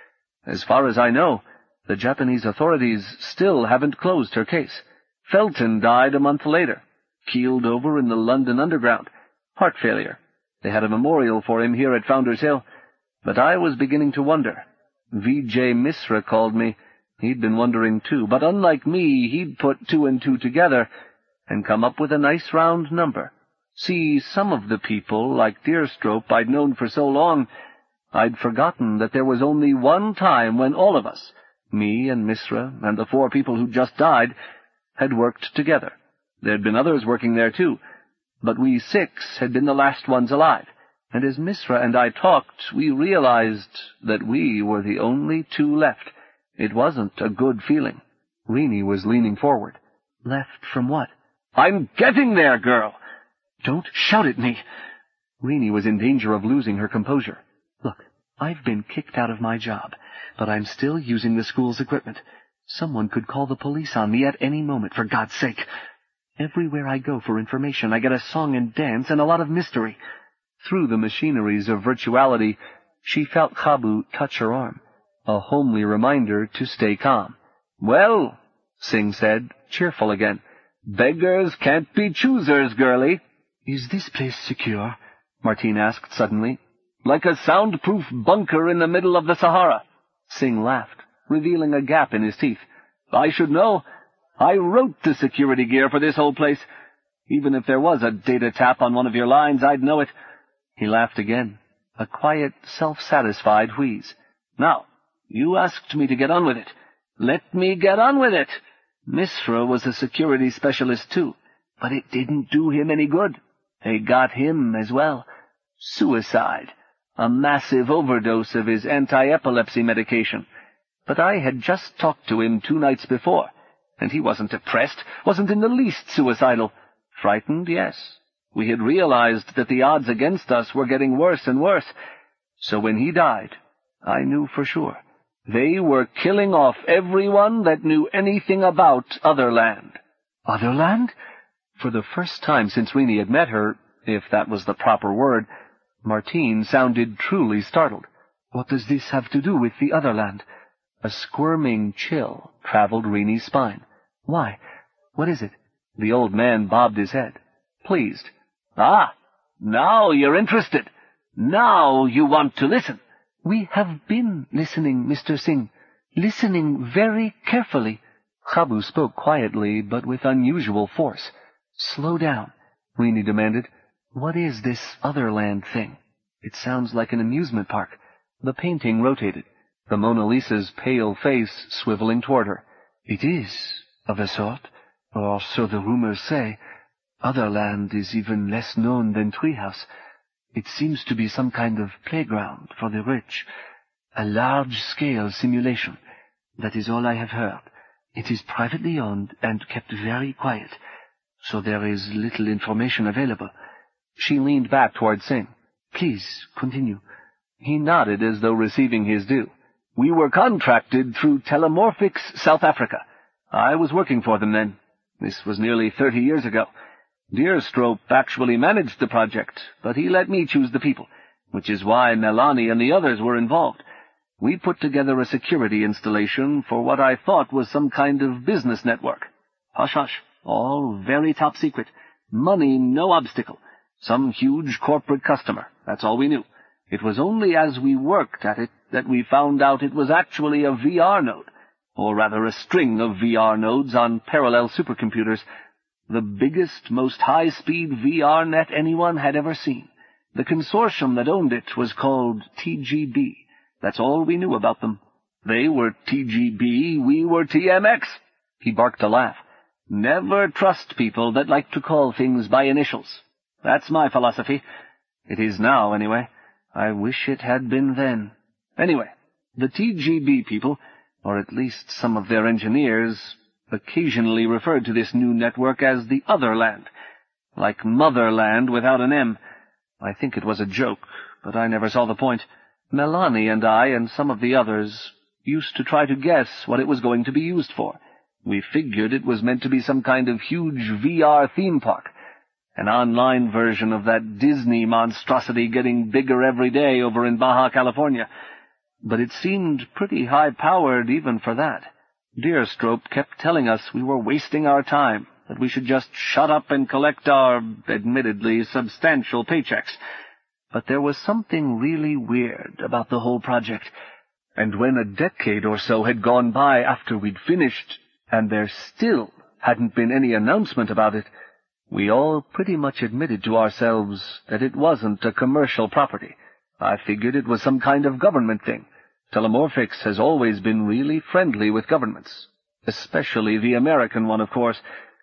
As far as I know, the Japanese authorities still haven't closed her case. Felton died a month later, keeled over in the London Underground. Heart failure. They had a memorial for him here at Founder's Hill, but I was beginning to wonder. V J Misra called me. He'd been wondering too, but unlike me, he'd put two and two together and come up with a nice round number. See, some of the people, like Deerstrope, I'd known for so long, I'd forgotten that there was only one time when all of us, me and Misra and the four people who just died, had worked together. There'd been others working there too, but we six had been the last ones alive, and as Misra and I talked, we realized that we were the only two left. It wasn't a good feeling. Rennie was leaning forward. Left from what? I'm getting there, girl! Don't shout at me! Rennie was in danger of losing her composure. Look, I've been kicked out of my job, but I'm still using the school's equipment. Someone could call the police on me at any moment, for God's sake. Everywhere I go for information, I get a song and dance and a lot of mystery. Through the machineries of virtuality, she felt Habu touch her arm, a homely reminder to stay calm. Well, Singh said, cheerful again, beggars can't be choosers, girlie. Is this place secure? Martine asked suddenly. Like a soundproof bunker in the middle of the Sahara. Singh laughed, revealing a gap in his teeth. I should know. I wrote the security gear for this whole place. Even if there was a data tap on one of your lines, I'd know it. He laughed again, a quiet, self-satisfied wheeze. Now, you asked me to get on with it. Let me get on with it. Misra was a security specialist too, but it didn't do him any good. They got him as well. Suicide. A massive overdose of his anti-epilepsy medication. But I had just talked to him two nights before, and he wasn't depressed, wasn't in the least suicidal. Frightened, yes. We had realized that the odds against us were getting worse and worse. So when he died, I knew for sure. They were killing off everyone that knew anything about Otherland. Otherland? For the first time since Rennie had met her, if that was the proper word, Martine sounded truly startled. What does this have to do with the Otherland? A squirming chill traveled Rennie's spine. Why? What is it? The old man bobbed his head, pleased. Ah, now you're interested. Now you want to listen. We have been listening, Mister Singh. Listening very carefully. Habu spoke quietly, but with unusual force. Slow down, Rennie demanded. What is this Otherland thing? It sounds like an amusement park. The painting rotated, the Mona Lisa's pale face swiveling toward her. It is, of a sort, or so the rumors say. Otherland is even less known than Treehouse. It seems to be some kind of playground for the rich, a large-scale simulation. That is all I have heard. It is privately owned and kept very quiet, so there is little information available. She leaned back toward Singh. Please, continue. He nodded as though receiving his due. We were contracted through Telemorphics South Africa. I was working for them then. This was nearly thirty years ago. Deerstrope actually managed the project, but he let me choose the people, which is why Melanie and the others were involved. We put together a security installation for what I thought was some kind of business network. Hush-hush, all very top secret. Money no obstacle. Some huge corporate customer, that's all we knew. It was only as we worked at it that we found out it was actually a V R node, or rather a string of V R nodes on parallel supercomputers. The biggest, most high-speed V R net anyone had ever seen. The consortium that owned it was called T G B. That's all we knew about them. They were T G B, we were T M X. He barked a laugh. Never trust people that like to call things by initials. That's my philosophy. It is now, anyway. I wish it had been then. Anyway, the T G B people, or at least some of their engineers, occasionally referred to this new network as the Otherland, like Motherland without an M. I think it was a joke, but I never saw the point. Melanie and I and some of the others used to try to guess what it was going to be used for. We figured it was meant to be some kind of huge V R theme park, an online version of that Disney monstrosity getting bigger every day over in Baja California. but it seemed pretty high-powered even for that. Deerstrope kept telling us we were wasting our time, that we should just shut up and collect our, admittedly, substantial paychecks. But there was something really weird about the whole project, and when a decade or so had gone by after we'd finished, and there still hadn't been any announcement about it, we all pretty much admitted to ourselves that it wasn't a commercial property. I figured it was some kind of government thing. Telemorphics has always been really friendly with governments, especially the American one, of course.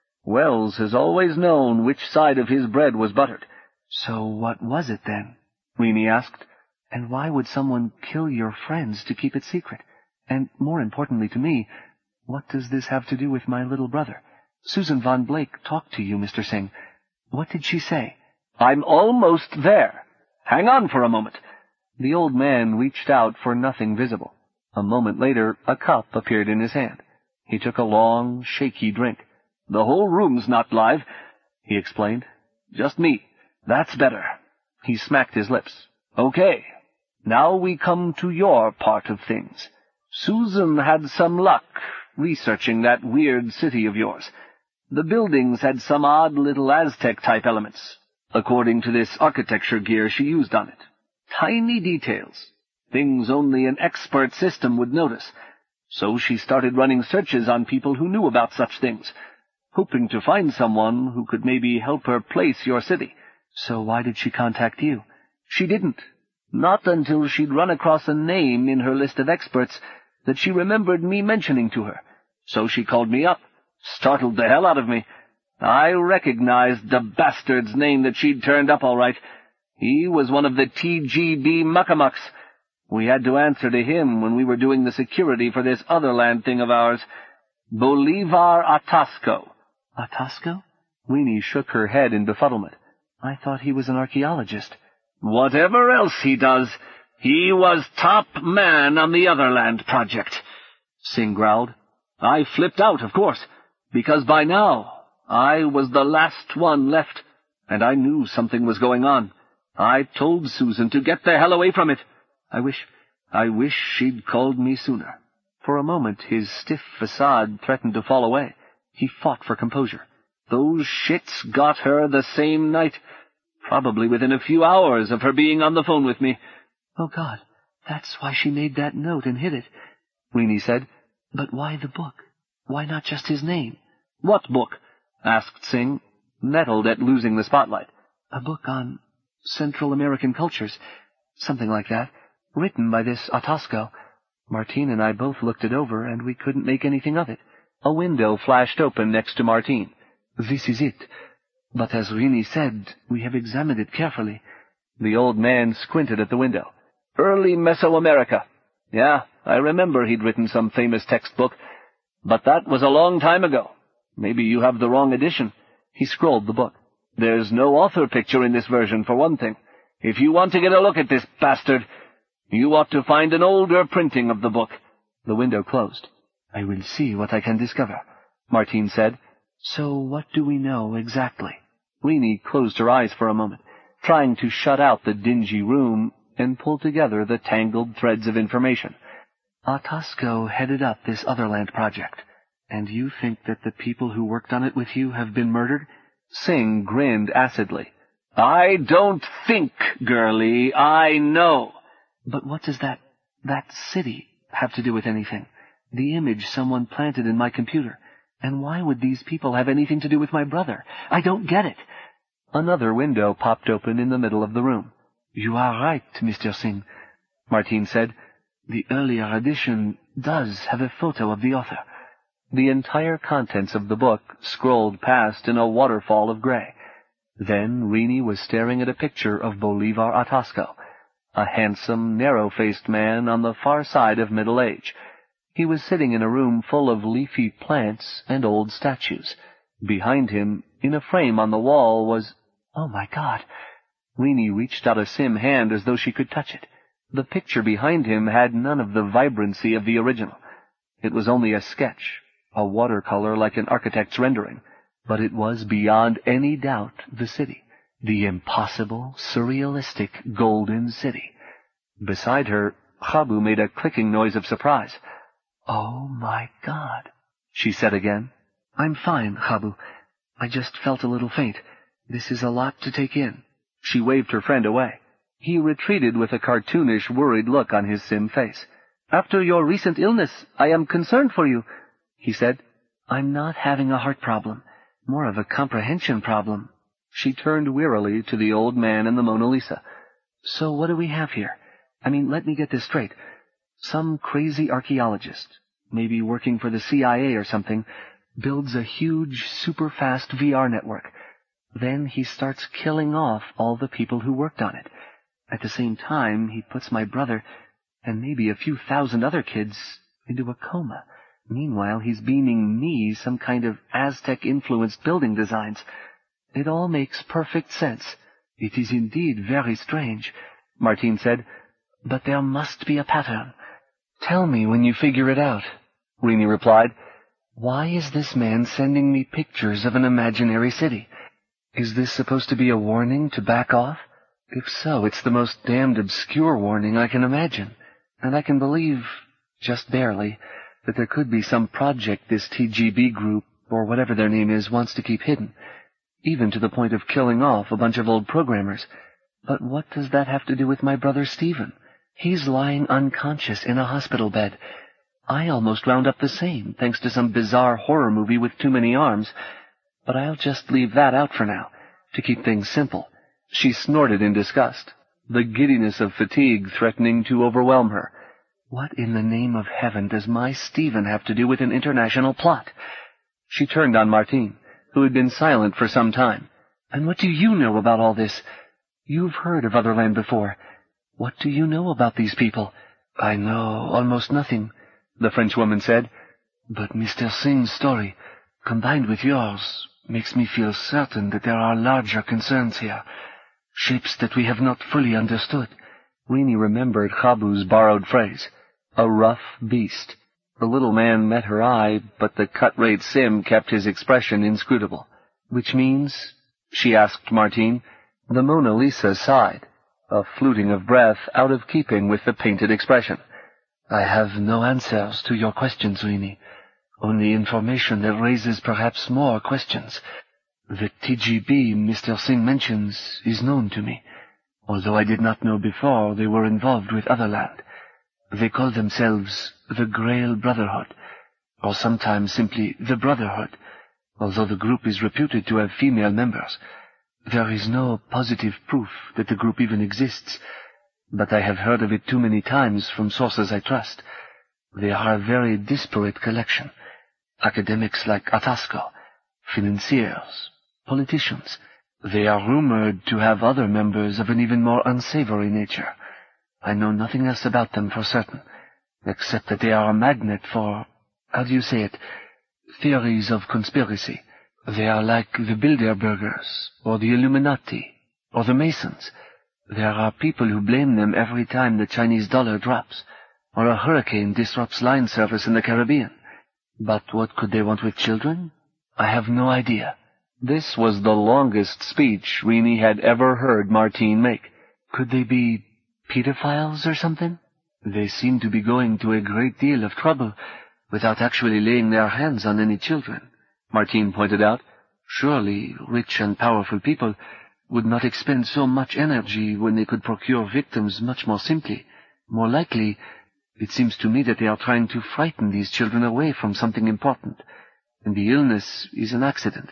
Wells has always known which side of his bread was buttered. So what was it then? Rini asked. And why would someone kill your friends to keep it secret? And more importantly to me, what does this have to do with my little brother? Susan Von Blake talked to you, Mister Singh. What did she say? I'm almost there. Hang on for a moment. The old man reached out for nothing visible. A moment later, a cup appeared in his hand. He took a long, shaky drink. The whole room's not live, he explained. Just me. That's better. He smacked his lips. Okay. Now we come to your part of things. Susan had some luck researching that weird city of yours. The buildings had some odd little Aztec-type elements, according to this architecture gear she used on it. Tiny details, things only an expert system would notice. So she started running searches on people who knew about such things, hoping to find someone who could maybe help her place your city. So why did she contact you? She didn't. Not until she'd run across a name in her list of experts that she remembered me mentioning to her. So she called me up. Startled the hell out of me. I recognized the bastard's name that she'd turned up all right. He was one of the T G B muckamucks. We had to answer to him when we were doing the security for this other land thing of ours. Bolivar Atasco. Atasco? Weenie shook her head in befuddlement. I thought he was an archaeologist. Whatever else he does, he was top man on the other land project, Singh growled. I flipped out, of course, because by now I was the last one left, and I knew something was going on. I told Susan to get the hell away from it. I wish, I wish she'd called me sooner. For a moment his stiff facade threatened to fall away. He fought for composure. Those shits got her the same night, probably within a few hours of her being on the phone with me. Oh, God, that's why she made that note and hid it, Weenie said. But why the book? Why not just his name? What book? Asked Singh, nettled at losing the spotlight. A book on Central American cultures, something like that, written by this Atasco. Martine and I both looked it over, and we couldn't make anything of it. A window flashed open next to Martine. This is it. But as Rini said, we have examined it carefully. The old man squinted at the window. Early Mesoamerica. Yeah, I remember he'd written some famous textbook, but that was a long time ago. Maybe you have the wrong edition. He scrolled the book. There's no author picture in this version, for one thing. If you want to get a look at this bastard, you ought to find an older printing of the book. The window closed. I will see what I can discover, Martine said. So what do we know exactly? Rini closed her eyes for a moment, trying to shut out the dingy room and pull together the tangled threads of information. Atasco headed up this Otherland project, and you think that the people who worked on it with you have been murdered? Singh grinned acidly. I don't think, girlie, I know. But what does that, that city have to do with anything? The image someone planted in my computer. And why would these people have anything to do with my brother? I don't get it. Another window popped open in the middle of the room. You are right, Mister Singh, Martine said. The earlier edition does have a photo of the author. The entire contents of the book scrolled past in a waterfall of gray. Then Rini was staring at a picture of Bolivar Atasco, a handsome, narrow-faced man on the far side of middle age. He was sitting in a room full of leafy plants and old statues. Behind him, in a frame on the wall, was... Oh, my God! Rini reached out a sim hand as though she could touch it. The picture behind him had none of the vibrancy of the original. It was only a sketch, a watercolor like an architect's rendering, but it was beyond any doubt the city, the impossible, surrealistic Golden City. Beside her, Habu made a clicking noise of surprise. "Oh, my God," she said again. "I'm fine, Habu. I just felt a little faint. This is a lot to take in." She waved her friend away. He retreated with a cartoonish, worried look on his Sim face. "After your recent illness, I am concerned for you," he said. "I'm not having a heart problem. More of a comprehension problem." She turned wearily to the old man and the Mona Lisa. "So what do we have here? I mean, let me get this straight. Some crazy archaeologist, maybe working for the C I A or something, builds a huge, super-fast V R network. Then he starts killing off all the people who worked on it. At the same time, he puts my brother, and maybe a few thousand other kids, into a coma. Meanwhile, he's beaming me some kind of Aztec-influenced building designs. It all makes perfect sense. It is indeed very strange," Martine said, "but there must be a pattern." "Tell me when you figure it out," Rini replied. "Why is this man sending me pictures of an imaginary city? Is this supposed to be a warning to back off? If so, it's the most damned obscure warning I can imagine, and I can believe, just barely, that there could be some project this T G B group, or whatever their name is, wants to keep hidden, even to the point of killing off a bunch of old programmers. But what does that have to do with my brother Stephen? He's lying unconscious in a hospital bed. I almost wound up the same, thanks to some bizarre horror movie with too many arms. But I'll just leave that out for now, to keep things simple." She snorted in disgust, the giddiness of fatigue threatening to overwhelm her. "What in the name of heaven does my Stephen have to do with an international plot?" She turned on Martine, who had been silent for some time. "And what do you know about all this? You've heard of Otherland before. What do you know about these people?" "I know almost nothing," the Frenchwoman said. "But Mister Singh's story, combined with yours, makes me feel certain that there are larger concerns here, shapes that we have not fully understood." Rini remembered Habu's borrowed phrase, "a rough beast." The little man met her eye, but the cut-rate Sim kept his expression inscrutable. "Which means?" she asked Martine. The Mona Lisa sighed, a fluting of breath out of keeping with the painted expression. "I have no answers to your questions, Rini. Only information that raises perhaps more questions. The T G B Mister Singh mentions is known to me, although I did not know before they were involved with Otherland. They call themselves the Grail Brotherhood, or sometimes simply the Brotherhood, although the group is reputed to have female members. There is no positive proof that the group even exists, but I have heard of it too many times from sources I trust. They are a very disparate collection. Academics like Atasco, financiers, politicians. They are rumored to have other members of an even more unsavory nature. I know nothing else about them for certain, except that they are a magnet for, how do you say it, theories of conspiracy. They are like the Bilderbergers, or the Illuminati, or the Masons. There are people who blame them every time the Chinese dollar drops, or a hurricane disrupts line service in the Caribbean. But what could they want with children? I have no idea." This was the longest speech Rini had ever heard Martine make. "Could they be pedophiles or something? They seem to be going to a great deal of trouble without actually laying their hands on any children," Martine pointed out. "Surely rich and powerful people would not expend so much energy when they could procure victims much more simply. More likely, it seems to me that they are trying to frighten these children away from something important, and the illness is an accident,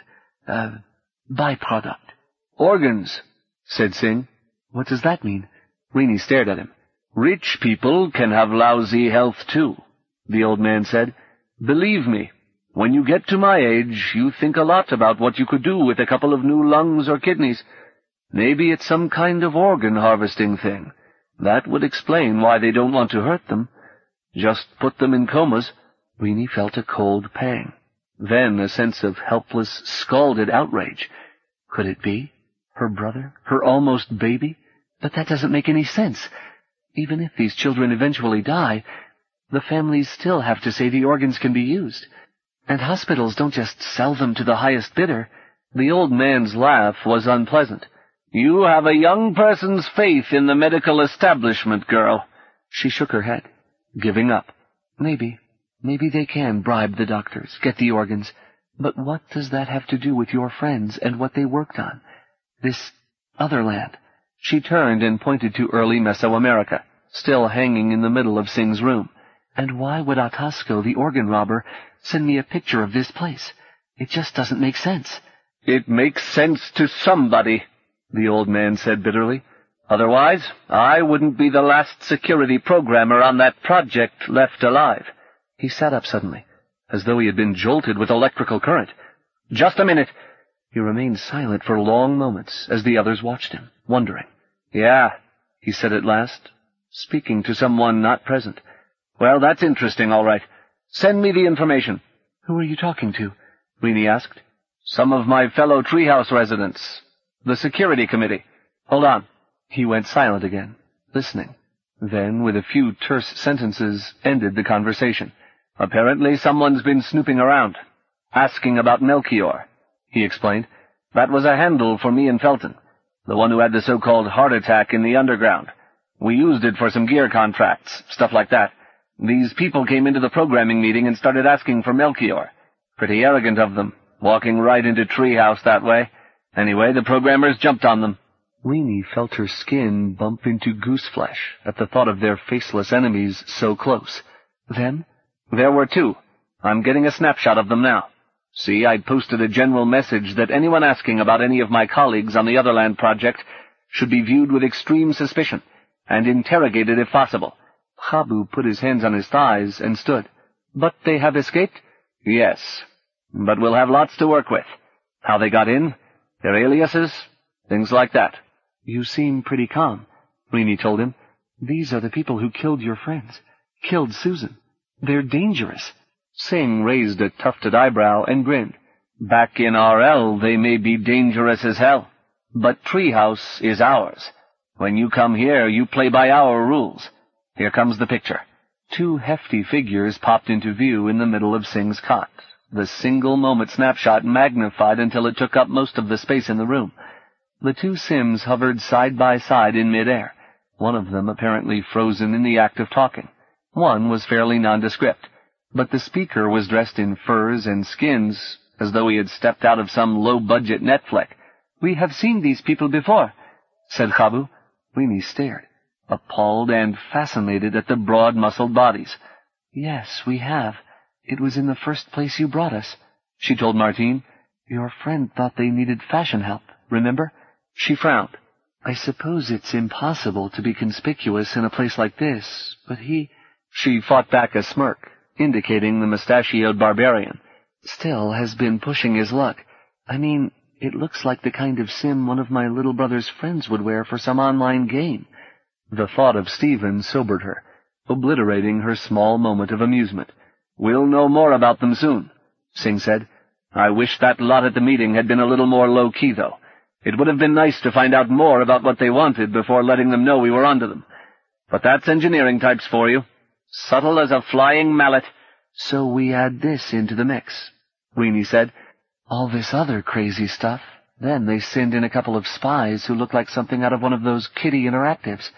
a byproduct." "Organs," said Singh. "What does that mean?" Rini stared at him. "Rich people can have lousy health, too," the old man said. "Believe me, when you get to my age, you think a lot about what you could do with a couple of new lungs or kidneys. Maybe it's some kind of organ harvesting thing. That would explain why they don't want to hurt them. Just put them in comas." Rini felt a cold pang. Then a sense of helpless, scalded outrage. Could it be? Her brother? Her almost baby? But that doesn't make any sense. Even if these children eventually die, the families still have to say the organs can be used. And hospitals don't just sell them to the highest bidder. The old man's laugh was unpleasant. "You have a young person's faith in the medical establishment, girl. She shook her head, giving up. Maybe. Maybe they can bribe the doctors, get the organs. But what does that have to do with your friends and what they worked on? This other land. She turned and pointed to early Mesoamerica, still hanging in the middle of Singh's room. And why would Atasco, the organ robber, send me a picture of this place? It just doesn't make sense. It makes sense to somebody, the old man said bitterly. Otherwise, I wouldn't be the last security programmer on that project left alive. He sat up suddenly, as though he had been jolted with electrical current. Just a minute. He remained silent for long moments as the others watched him, wondering. Yeah, he said at last, speaking to someone not present. Well, that's interesting, all right. Send me the information. Who are you talking to? Weenie asked. Some of my fellow treehouse residents. The security committee. Hold on. He went silent again, listening. Then, with a few terse sentences, ended the conversation. Apparently someone's been snooping around, asking about Melchior, he explained. That was a handle for me and Felton, the one who had the so-called heart attack in the underground. We used it for some gear contracts, stuff like that. These people came into the programming meeting and started asking for Melchior. Pretty arrogant of them, walking right into Treehouse that way. Anyway, the programmers jumped on them. Weenie felt her skin bump into gooseflesh at the thought of their faceless enemies so close. Then? There were two. I'm getting a snapshot of them now. See, I'd posted a general message that anyone asking about any of my colleagues on the Otherland project should be viewed with extreme suspicion, and interrogated if possible. Habu put his hands on his thighs and stood. But they have escaped? Yes. But we'll have lots to work with. How they got in, their aliases, things like that. You seem pretty calm, Weenie told him. These are the people who killed your friends, killed Susan. They're dangerous. Singh raised a tufted eyebrow and grinned. Back in R L, they may be dangerous as hell, but Treehouse is ours. When you come here, you play by our rules. Here comes the picture. Two hefty figures popped into view in the middle of Singh's cot, the single-moment snapshot magnified until it took up most of the space in the room. The two Sims hovered side by side in midair, one of them apparently frozen in the act of talking. One was fairly nondescript, but the speaker was dressed in furs and skins, as though he had stepped out of some low-budget net flick. "We have seen these people before," said Habu. Weenie stared, appalled and fascinated at the broad-muscled bodies. "Yes, we have. It was in the first place you brought us," she told Martine. "Your friend thought they needed fashion help, remember?" She frowned. "I suppose it's impossible to be conspicuous in a place like this, but he—" She fought back a smirk, indicating the mustachioed barbarian. "Still has been pushing his luck. I mean, it looks like the kind of sim one of my little brother's friends would wear for some online game." The thought of Stephen sobered her, obliterating her small moment of amusement. "We'll know more about them soon," Singh said. "I wish that lot at the meeting had been a little more low-key, though. It would have been nice to find out more about what they wanted before letting them know we were onto them. But that's engineering types for you. Subtle as a flying mallet." "So we add this into the mix," Weenie said. "All this other crazy stuff. Then they send in a couple of spies who look like something out of one of those kiddie interactives.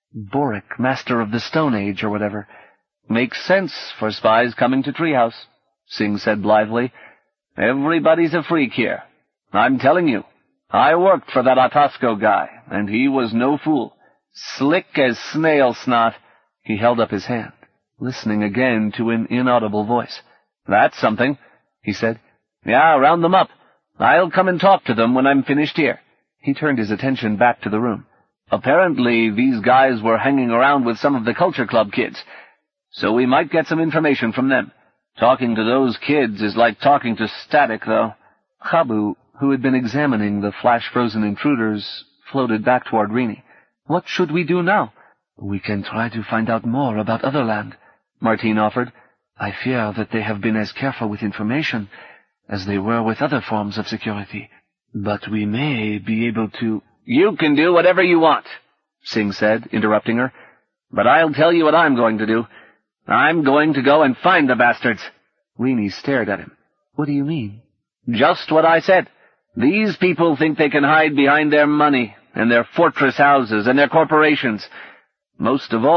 Boric, Master of the Stone Age, or whatever." "Makes sense for spies coming to Treehouse," Singh said blithely. "Everybody's a freak here. I'm telling you, I worked for that Atasco guy, and he was no fool. Slick as snail snot." He held up his hand, listening again to an inaudible voice. "That's something," he said. "Yeah, round them up. I'll come and talk to them when I'm finished here." He turned his attention back to the room. "Apparently these guys were hanging around with some of the Culture Club kids, so we might get some information from them. Talking to those kids is like talking to static, though." Habu, who had been examining the flash-frozen intruders, floated back toward Weenie. "What should we do now?" "We can try to find out more about Otherland," Martine offered. "I fear that they have been as careful with information as they were with other forms of security. But we may be able to—" "You can do whatever you want," Singh said, interrupting her. "But I'll tell you what I'm going to do. I'm going to go and find the bastards." Weenie stared at him. "What do you mean?" "Just what I said. These people think they can hide behind their money and their fortress houses and their corporations. Most of all,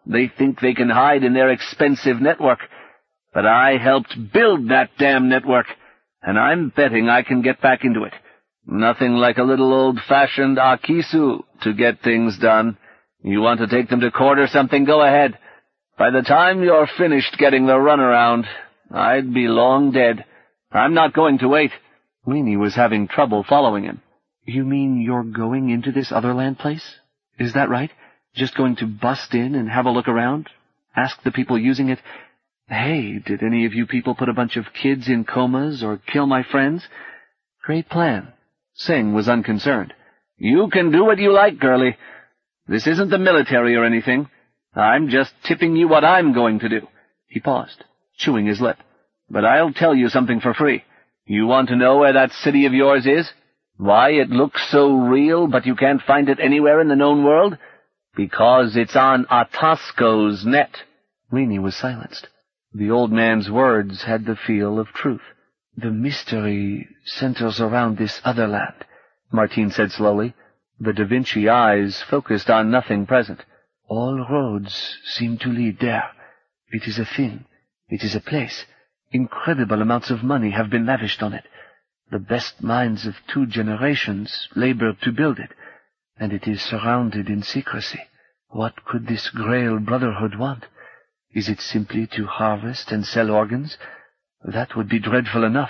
They think they can hide in their expensive network. But I helped build that damn network, and I'm betting I can get back into it. Nothing like a little old-fashioned Akisu to get things done. You want to take them to court or something, go ahead. By the time you're finished getting the runaround, I'd be long dead. I'm not going to wait. Weenie was having trouble following him. You mean you're going into this Otherland place? Is that right? Just going to bust in and have a look around? Ask the people using it, hey, did any of you people put a bunch of kids in comas or kill my friends? Great plan. Singh was unconcerned. You can do what you like, girlie. This isn't the military or anything. I'm just tipping you what I'm going to do. He paused, chewing his lip. But I'll tell you something for free. You want to know where that city of yours is? Why it looks so real, but you can't find it anywhere in the known world? Because it's on Atasco's net. Weenie was silenced. The old man's words had the feel of truth. The mystery centers around this other land, Martine said slowly. The Da Vinci eyes focused on nothing present. All roads seem to lead there. It is a thing. It is a place. Incredible amounts of money have been lavished on it. The best minds of two generations labored to build it, and it is surrounded in secrecy. What could this Grail Brotherhood want? Is it simply to harvest and sell organs? That would be dreadful enough.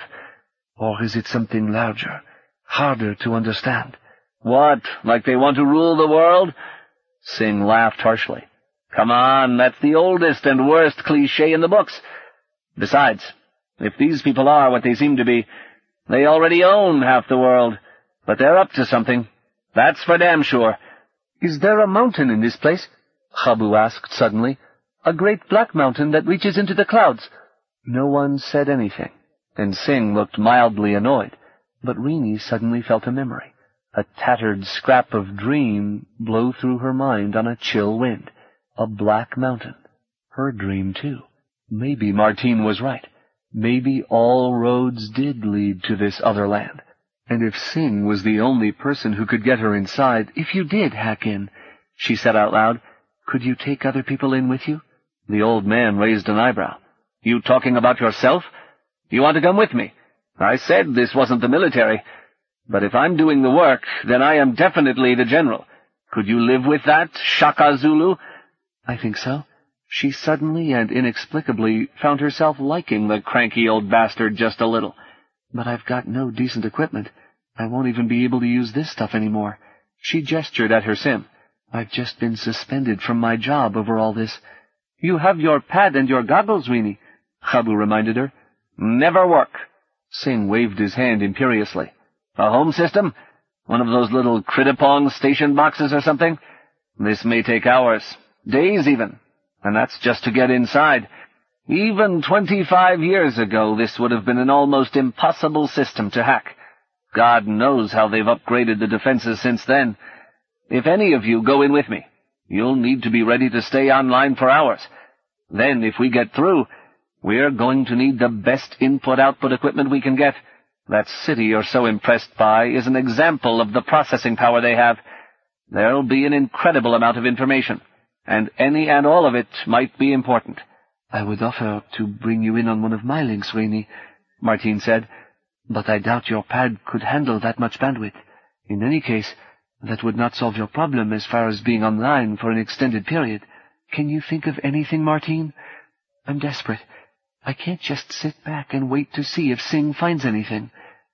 Or is it something larger, harder to understand? What, like they want to rule the world? Singh laughed harshly. Come on, that's the oldest and worst cliché in the books. Besides, if these people are what they seem to be, they already own half the world. But they're up to something. That's for damn sure. Is there a mountain in this place? Habu asked suddenly. A great black mountain that reaches into the clouds. No one said anything, and Singh looked mildly annoyed. But Weenie suddenly felt a memory. A tattered scrap of dream blow through her mind on a chill wind. A black mountain. Her dream, too. Maybe Martine was right. Maybe all roads did lead to this other land. And if Singh was the only person who could get her inside, if you did hack in, she said out loud, could you take other people in with you? The old man raised an eyebrow. You talking about yourself? You want to come with me? I said this wasn't the military. But if I'm doing the work, then I am definitely the general. Could you live with that, Shaka Zulu? I think so. She suddenly and inexplicably found herself liking the cranky old bastard just a little. But I've got no decent equipment. I won't even be able to use this stuff anymore. She gestured at her sim. I've just been suspended from my job over all this. You have your pad and your goggles, Weenie, Habu reminded her. Never work. Singh waved his hand imperiously. A home system? One of those little Crittipong station boxes or something? This may take hours, days even, and that's just to get inside. Even twenty-five years ago, this would have been an almost impossible system to hack. God knows how they've upgraded the defenses since then. If any of you go in with me, you'll need to be ready to stay online for hours. Then, if we get through, we're going to need the best input-output equipment we can get. That city you're so impressed by is an example of the processing power they have. There'll be an incredible amount of information, and any and all of it might be important. I would offer to bring you in on one of my links, Weenie, Martine said, but I doubt your pad could handle that much bandwidth. In any case, that would not solve your problem as far as being online for an extended period. Can you think of anything, Martine? I'm desperate. I can't just sit back and wait to see if Singh finds anything.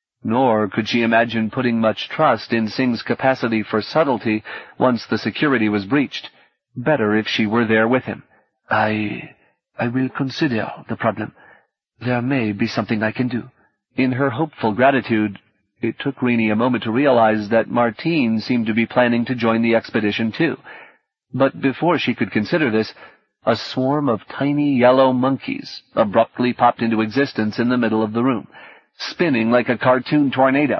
Nor could she imagine putting much trust in Singh's capacity for subtlety once the security was breached. Better if she were there with him. I... I will consider the problem. There may be something I can do. In her hopeful gratitude, it took Weenie a moment to realize that Martine seemed to be planning to join the expedition too. But before she could consider this, a swarm of tiny yellow monkeys abruptly popped into existence in the middle of the room, spinning like a cartoon tornado.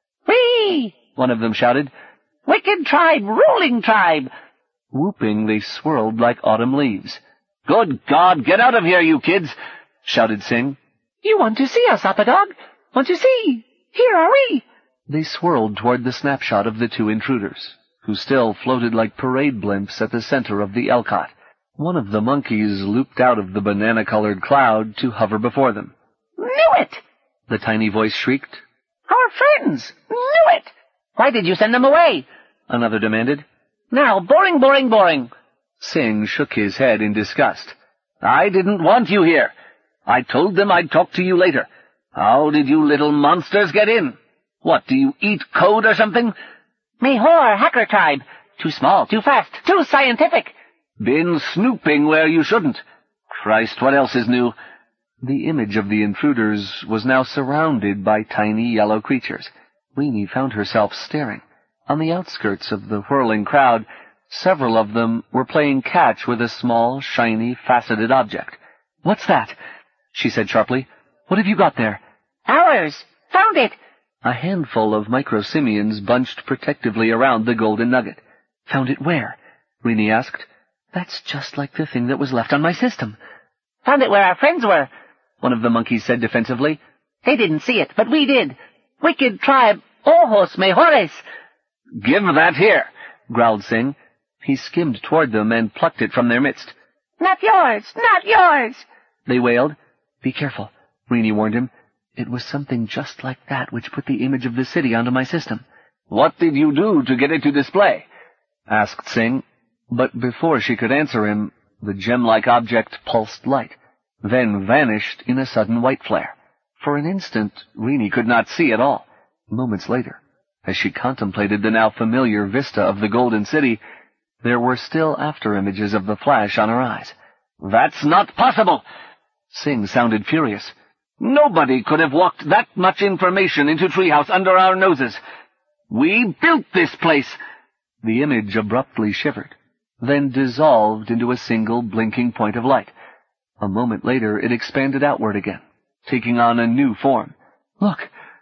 Whee! One of them shouted. Wicked tribe, ruling tribe! Whooping, they swirled like autumn leaves. Good God, get out of here, you kids! Shouted Singh. You want to see us, Apadog? Want to see? Here are we! They swirled toward the snapshot of the two intruders, who still floated like parade blimps at the center of the Elcott. One of the monkeys looped out of the banana-colored cloud to hover before them. Knew it! The tiny voice shrieked. Our friends! Knew it! Why did you send them away? Another demanded. Now, boring, boring, boring. Singh shook his head in disgust. I didn't want you here. I told them I'd talk to you later. How did you little monsters get in? What, do you eat code or something? Mehor, hacker tribe. Too small, too fast, too scientific. Been snooping where you shouldn't. Christ, what else is new? The image of the intruders was now surrounded by tiny yellow creatures. Weenie found herself staring. On the outskirts of the whirling crowd, several of them were playing catch with a small, shiny, faceted object. What's that? She said sharply. What have you got there? Ours. Found it. A handful of microsimians bunched protectively around the golden nugget. Found it where? Weenie asked. That's just like the thing that was left on my system. Found it where our friends were, one of the monkeys said defensively. They didn't see it, but we did. Wicked tribe, ojos mejores. Give that here, growled Singh. He skimmed toward them and plucked it from their midst. Not yours, not yours, they wailed. Be careful, Weenie warned him. It was something just like that which put the image of the city onto my system. What did you do to get it to display? Asked Singh. But before she could answer him, the gem-like object pulsed light, then vanished in a sudden white flare. For an instant, Weenie could not see at all. Moments later, as she contemplated the now familiar vista of the Golden City, there were still after-images of the flash on her eyes. That's not possible! Singh sounded furious. Nobody could have walked that much information into Treehouse under our noses. We built this place! The image abruptly shivered, then dissolved into a single blinking point of light. A moment later, it expanded outward again, taking on a new form. Look!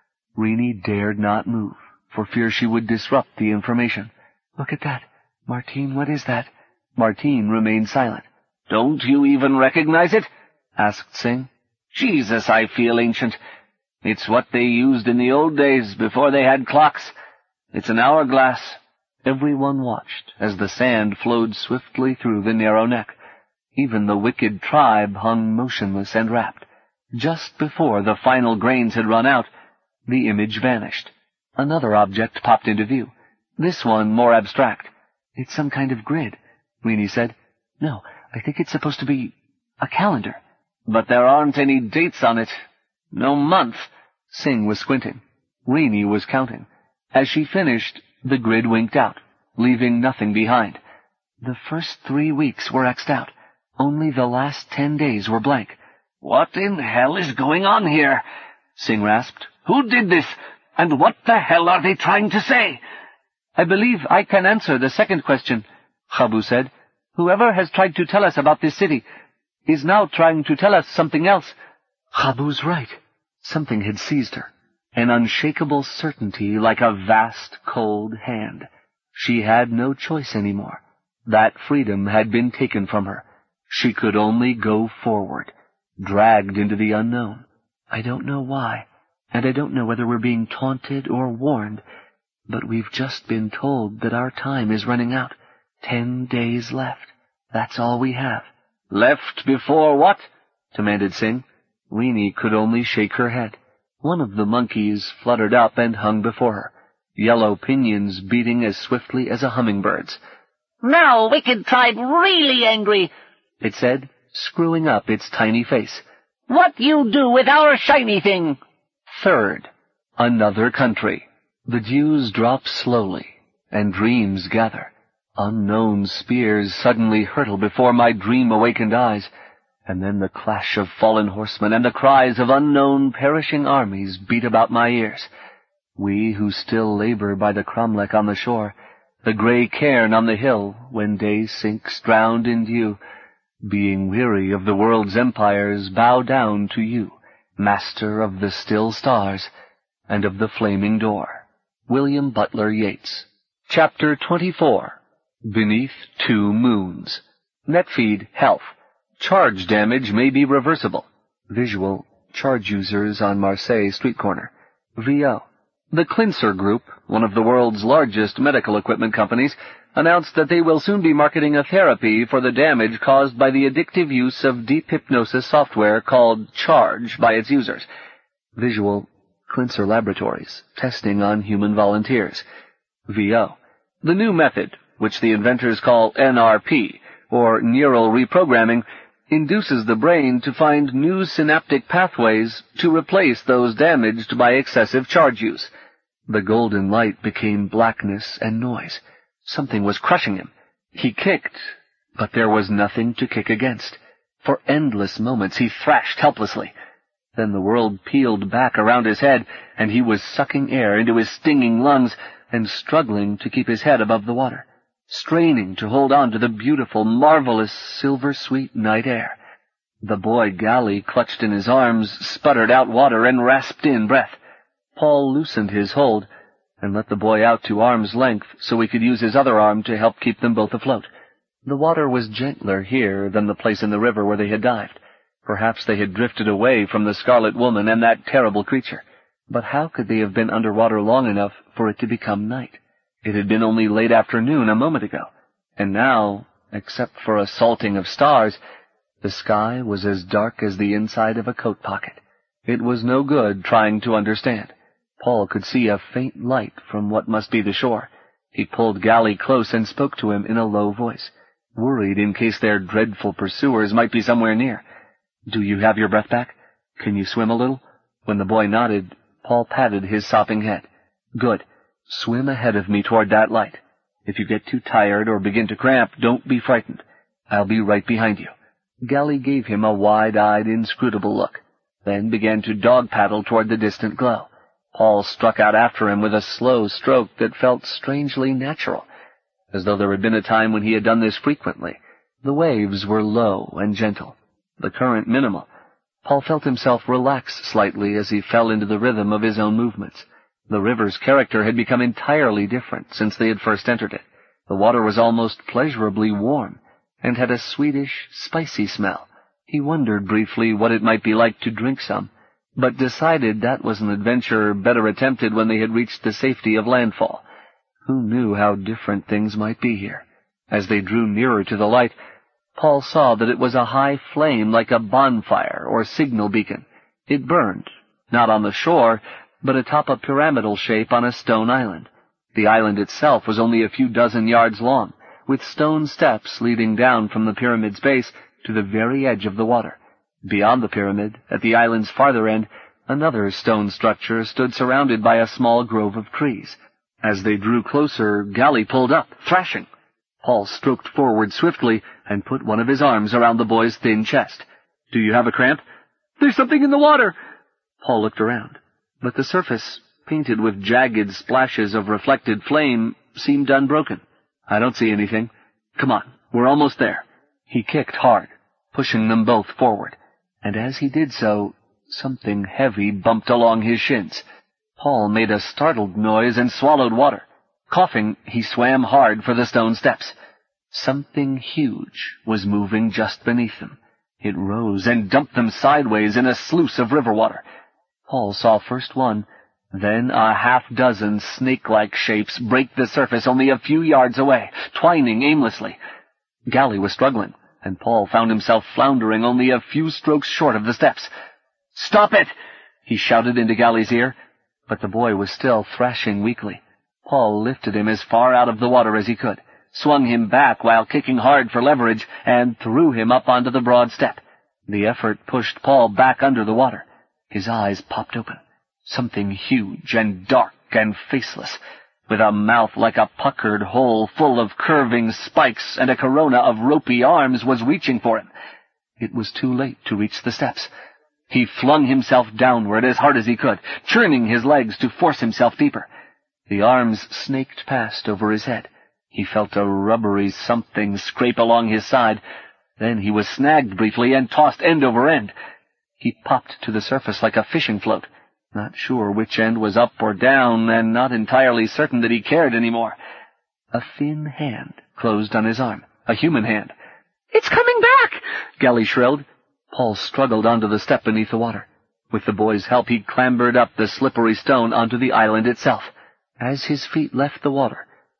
Weenie dared not move, for fear she would disrupt the information. Look at that. Martine, what is that? Martine remained silent. Don't you even recognize it? Asked Singh. Jesus, I feel ancient. It's what they used in the old days, before they had clocks. It's an hourglass. Everyone watched as the sand flowed swiftly through the narrow neck. Even the wicked tribe hung motionless and rapt. Just before the final grains had run out, the image vanished. Another object popped into view, this one more abstract. It's some kind of grid, Weenie said. No, I think it's supposed to be a calendar. But there aren't any dates on it. No month. Singh was squinting. Weenie was counting. As she finished, the grid winked out, leaving nothing behind. The first three weeks were X'd out. Only the last ten days were blank. What in hell is going on here? Singh rasped. Who did this? And what the hell are they trying to say? I believe I can answer the second question, Khabu said. Whoever has tried to tell us about this city is now trying to tell us something else. Khabu's right. Something had seized her. An unshakable certainty like a vast, cold hand. She had no choice anymore. That freedom had been taken from her. She could only go forward, dragged into the unknown. I don't know why, and I don't know whether we're being taunted or warned, but we've just been told that our time is running out. Ten days left. That's all we have. Left before what? Demanded Singh. Weenie could only shake her head. One of the monkeys fluttered up and hung before her, yellow pinions beating as swiftly as a hummingbird's. Now, wicked tribe really angry, it said, screwing up its tiny face. What you do with our shiny thing? Third, another country. The dews drop slowly, and dreams gather. Unknown spears suddenly hurtle before my dream-awakened eyes, and then the clash of fallen horsemen and the cries of unknown perishing armies beat about my ears. We who still labor by the cromlech on the shore, the grey cairn on the hill, when day sinks drowned in dew, being weary of the world's empires, bow down to you, master of the still stars and of the flaming door. William Butler Yeats. Chapter twenty-four. Beneath Two Moons. Netfeed Health. Charge damage may be reversible. Visual. Charge users on Marseille street corner. V O. The Clincer Group, one of the world's largest medical equipment companies, announced that they will soon be marketing a therapy for the damage caused by the addictive use of deep hypnosis software called Charge by its users. Visual, Klinzer Laboratories, testing on human volunteers. V O. The new method, which the inventors call N R P, or neural reprogramming, induces the brain to find new synaptic pathways to replace those damaged by excessive charge use. The golden light became blackness and noise. Something was crushing him. He kicked, but there was nothing to kick against. For endless moments he thrashed helplessly. Then the world peeled back around his head, and he was sucking air into his stinging lungs and struggling to keep his head above the water, straining to hold on to the beautiful, marvelous, silver-sweet night air. The boy Gally, clutched in his arms, sputtered out water and rasped in breath. Paul loosened his hold and let the boy out to arm's length so he could use his other arm to help keep them both afloat. The water was gentler here than the place in the river where they had dived. Perhaps they had drifted away from the Scarlet Woman and that terrible creature. But how could they have been underwater long enough for it to become night? It had been only late afternoon a moment ago, and now, except for a salting of stars, the sky was as dark as the inside of a coat pocket. It was no good trying to understand. Paul could see a faint light from what must be the shore. He pulled Gally close and spoke to him in a low voice, worried in case their dreadful pursuers might be somewhere near. "Do you have your breath back? Can you swim a little?" When the boy nodded, Paul patted his sopping head. "Good. Swim ahead of me toward that light. If you get too tired or begin to cramp, don't be frightened. I'll be right behind you." Gally gave him a wide-eyed, inscrutable look, then began to dog-paddle toward the distant glow. Paul struck out after him with a slow stroke that felt strangely natural, as though there had been a time when he had done this frequently. The waves were low and gentle, the current minimal. Paul felt himself relax slightly as he fell into the rhythm of his own movements. The river's character had become entirely different since they had first entered it. The water was almost pleasurably warm, and had a sweetish, spicy smell. He wondered briefly what it might be like to drink some, but decided that was an adventure better attempted when they had reached the safety of landfall. Who knew how different things might be here? As they drew nearer to the light, Paul saw that it was a high flame like a bonfire or signal beacon. It burned, not on the shore, but atop a pyramidal shape on a stone island. The island itself was only a few dozen yards long, with stone steps leading down from the pyramid's base to the very edge of the water. Beyond the pyramid, at the island's farther end, another stone structure stood surrounded by a small grove of trees. As they drew closer, Gally pulled up, thrashing. Paul stroked forward swiftly and put one of his arms around the boy's thin chest. "Do you have a cramp?" "There's something in the water." Paul looked around, but the surface, painted with jagged splashes of reflected flame, seemed unbroken. "I don't see anything. Come on, we're almost there." He kicked hard, pushing them both forward, and as he did so, something heavy bumped along his shins. Paul made a startled noise and swallowed water. Coughing, he swam hard for the stone steps. Something huge was moving just beneath them. It rose and dumped them sideways in a sluice of river water. Paul saw first one, then a half-dozen snake-like shapes break the surface only a few yards away, twining aimlessly. Gally was struggling, and Paul found himself floundering only a few strokes short of the steps. "Stop it!" he shouted into Gally's ear, but the boy was still thrashing weakly. Paul lifted him as far out of the water as he could, swung him back while kicking hard for leverage, and threw him up onto the broad step. The effort pushed Paul back under the water. His eyes popped open. Something huge and dark and faceless, with a mouth like a puckered hole full of curving spikes and a corona of ropey arms, was reaching for him. It was too late to reach the steps. He flung himself downward as hard as he could, churning his legs to force himself deeper. The arms snaked past over his head. He felt a rubbery something scrape along his side. Then he was snagged briefly and tossed end over end. He popped to the surface like a fishing float, not sure which end was up or down, and not entirely certain that he cared any more. A thin hand closed on his arm, a human hand. "It's coming back!" Gally shrilled. Paul struggled onto the step beneath the water. With the boy's help, he clambered up the slippery stone onto the island itself. As his feet left the water,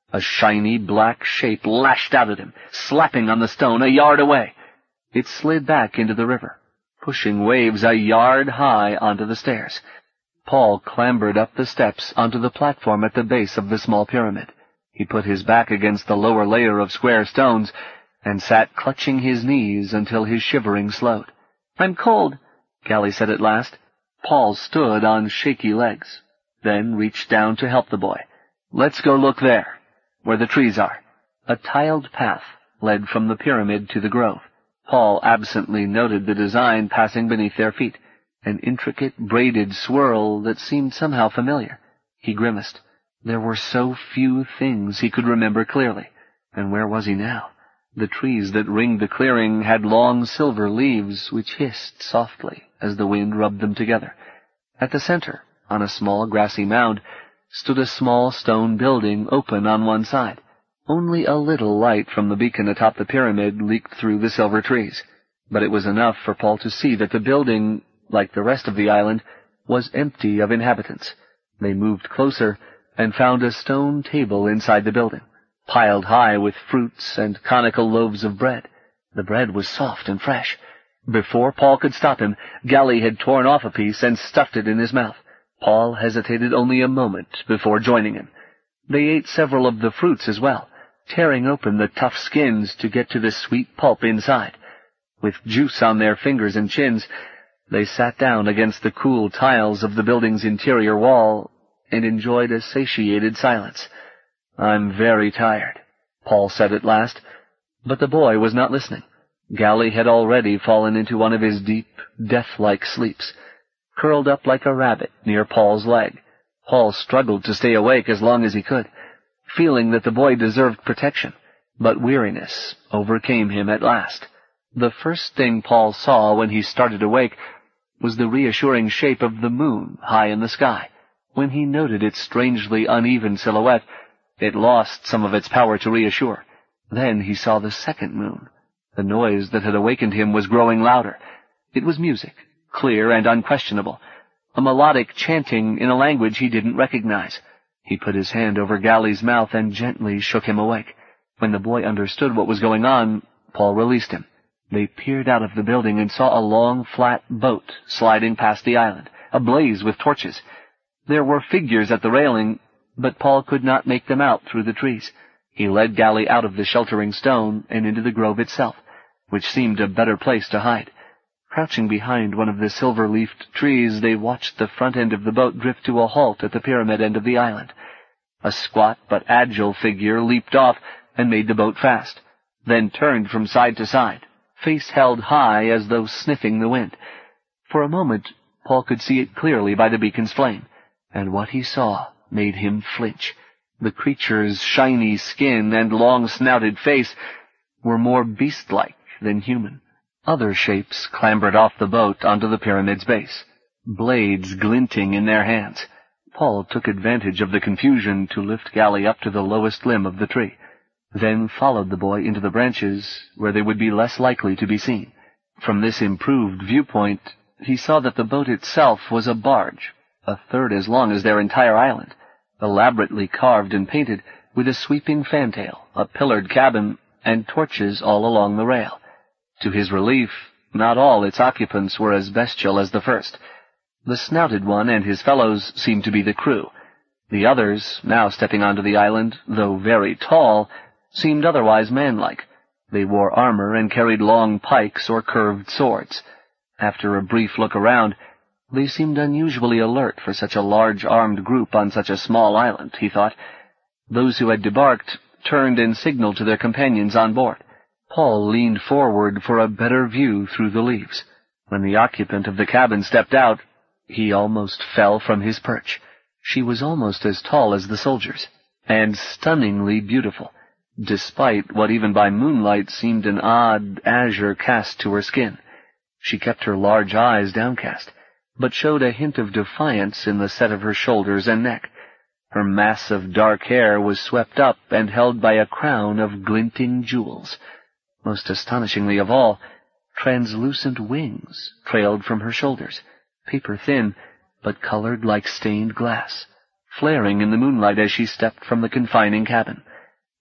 A shiny black shape lashed out at him, slapping on the stone a yard away. It slid back into the river, pushing waves a yard high onto the stairs. Paul clambered up the steps onto the platform at the base of the small pyramid. He put his back against the lower layer of square stones and sat clutching his knees until his shivering slowed. "I'm cold," Galli said at last. Paul stood on shaky legs, then reached down to help the boy. "Let's go look there, where the trees are." A tiled path led from the pyramid to the grove. Paul absently noted the design passing beneath their feet, an intricate braided swirl that seemed somehow familiar. He grimaced. There were so few things he could remember clearly. And where was he now? The trees that ringed the clearing had long silver leaves which hissed softly as the wind rubbed them together. At the center, on a small grassy mound, stood a small stone building open on one side. Only a little light from the beacon atop the pyramid leaked through the silver trees, but it was enough for Paul to see that the building, like the rest of the island, was empty of inhabitants. They moved closer and found a stone table inside the building, piled high with fruits and conical loaves of bread. The bread was soft and fresh. Before Paul could stop him, Galli had torn off a piece and stuffed it in his mouth. Paul hesitated only a moment before joining him. They ate several of the fruits as well, tearing open the tough skins to get to the sweet pulp inside. With juice on their fingers and chins, they sat down against the cool tiles of the building's interior wall and enjoyed a satiated silence. "I'm very tired," Paul said at last, but the boy was not listening. Galli had already fallen into one of his deep, death-like sleeps, curled up like a rabbit near Paul's leg. Paul struggled to stay awake as long as he could, feeling that the boy deserved protection, but weariness overcame him at last. The first thing Paul saw when he started awake was the reassuring shape of the moon high in the sky. When he noted its strangely uneven silhouette, it lost some of its power to reassure. Then he saw the second moon. The noise that had awakened him was growing louder. It was music, clear and unquestionable, a melodic chanting in a language he didn't recognize. He put his hand over Galli's mouth and gently shook him awake. When the boy understood what was going on, Paul released him. They peered out of the building and saw a long, flat boat sliding past the island, ablaze with torches. There were figures at the railing, but Paul could not make them out through the trees. He led Galli out of the sheltering stone and into the grove itself, which seemed a better place to hide. Crouching behind one of the silver-leafed trees, they watched the front end of the boat drift to a halt at the pyramid end of the island. A squat but agile figure leaped off and made the boat fast, then turned from side to side, face held high as though sniffing the wind. For a moment, Paul could see it clearly by the beacon's flame, and what he saw made him flinch. The creature's shiny skin and long-snouted face were more beast-like than human. Other shapes clambered off the boat onto the pyramid's base, blades glinting in their hands. Paul took advantage of the confusion to lift Galli up to the lowest limb of the tree, then followed the boy into the branches where they would be less likely to be seen. From this improved viewpoint, he saw that the boat itself was a barge, a third as long as their entire island, elaborately carved and painted, with a sweeping fantail, a pillared cabin, and torches all along the rail. To his relief, not all its occupants were as bestial as the first. The snouted one and his fellows seemed to be the crew. The others, now stepping onto the island, though very tall, seemed otherwise manlike. They wore armor and carried long pikes or curved swords. After a brief look around, they seemed unusually alert for such a large armed group on such a small island, he thought. Those who had debarked turned and signaled to their companions on board. Paul leaned forward for a better view through the leaves. When the occupant of the cabin stepped out, he almost fell from his perch. She was almost as tall as the soldiers, and stunningly beautiful, despite what even by moonlight seemed an odd azure cast to her skin. She kept her large eyes downcast, but showed a hint of defiance in the set of her shoulders and neck. Her mass of dark hair was swept up and held by a crown of glinting jewels. Most astonishingly of all, translucent wings trailed from her shoulders, paper-thin, but colored like stained glass, flaring in the moonlight as she stepped from the confining cabin.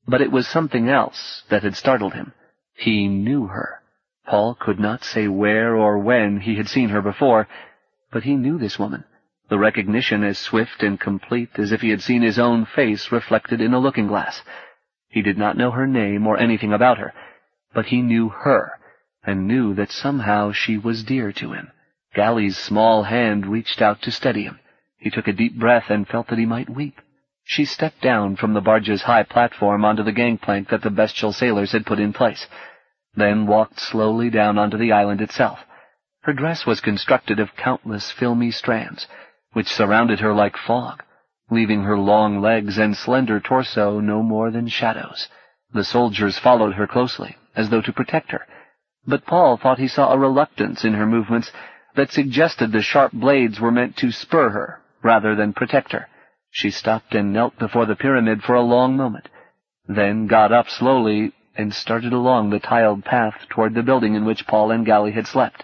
But it was something else that had startled him. He knew her. Paul could not say where or when he had seen her before, but he knew this woman, the recognition as swift and complete as if he had seen his own face reflected in a looking-glass. He did not know her name or anything about her, but he knew her, and knew that somehow she was dear to him. Gally's small hand reached out to steady him. He took a deep breath and felt that he might weep. She stepped down from the barge's high platform onto the gangplank that the bestial sailors had put in place, then walked slowly down onto the island itself. Her dress was constructed of countless filmy strands, which surrounded her like fog, leaving her long legs and slender torso no more than shadows. The soldiers followed her closely, as though to protect her, but Paul thought he saw a reluctance in her movements that suggested the sharp blades were meant to spur her rather than protect her. She stopped and knelt before the pyramid for a long moment, then got up slowly and started along the tiled path toward the building in which Paul and Gally had slept.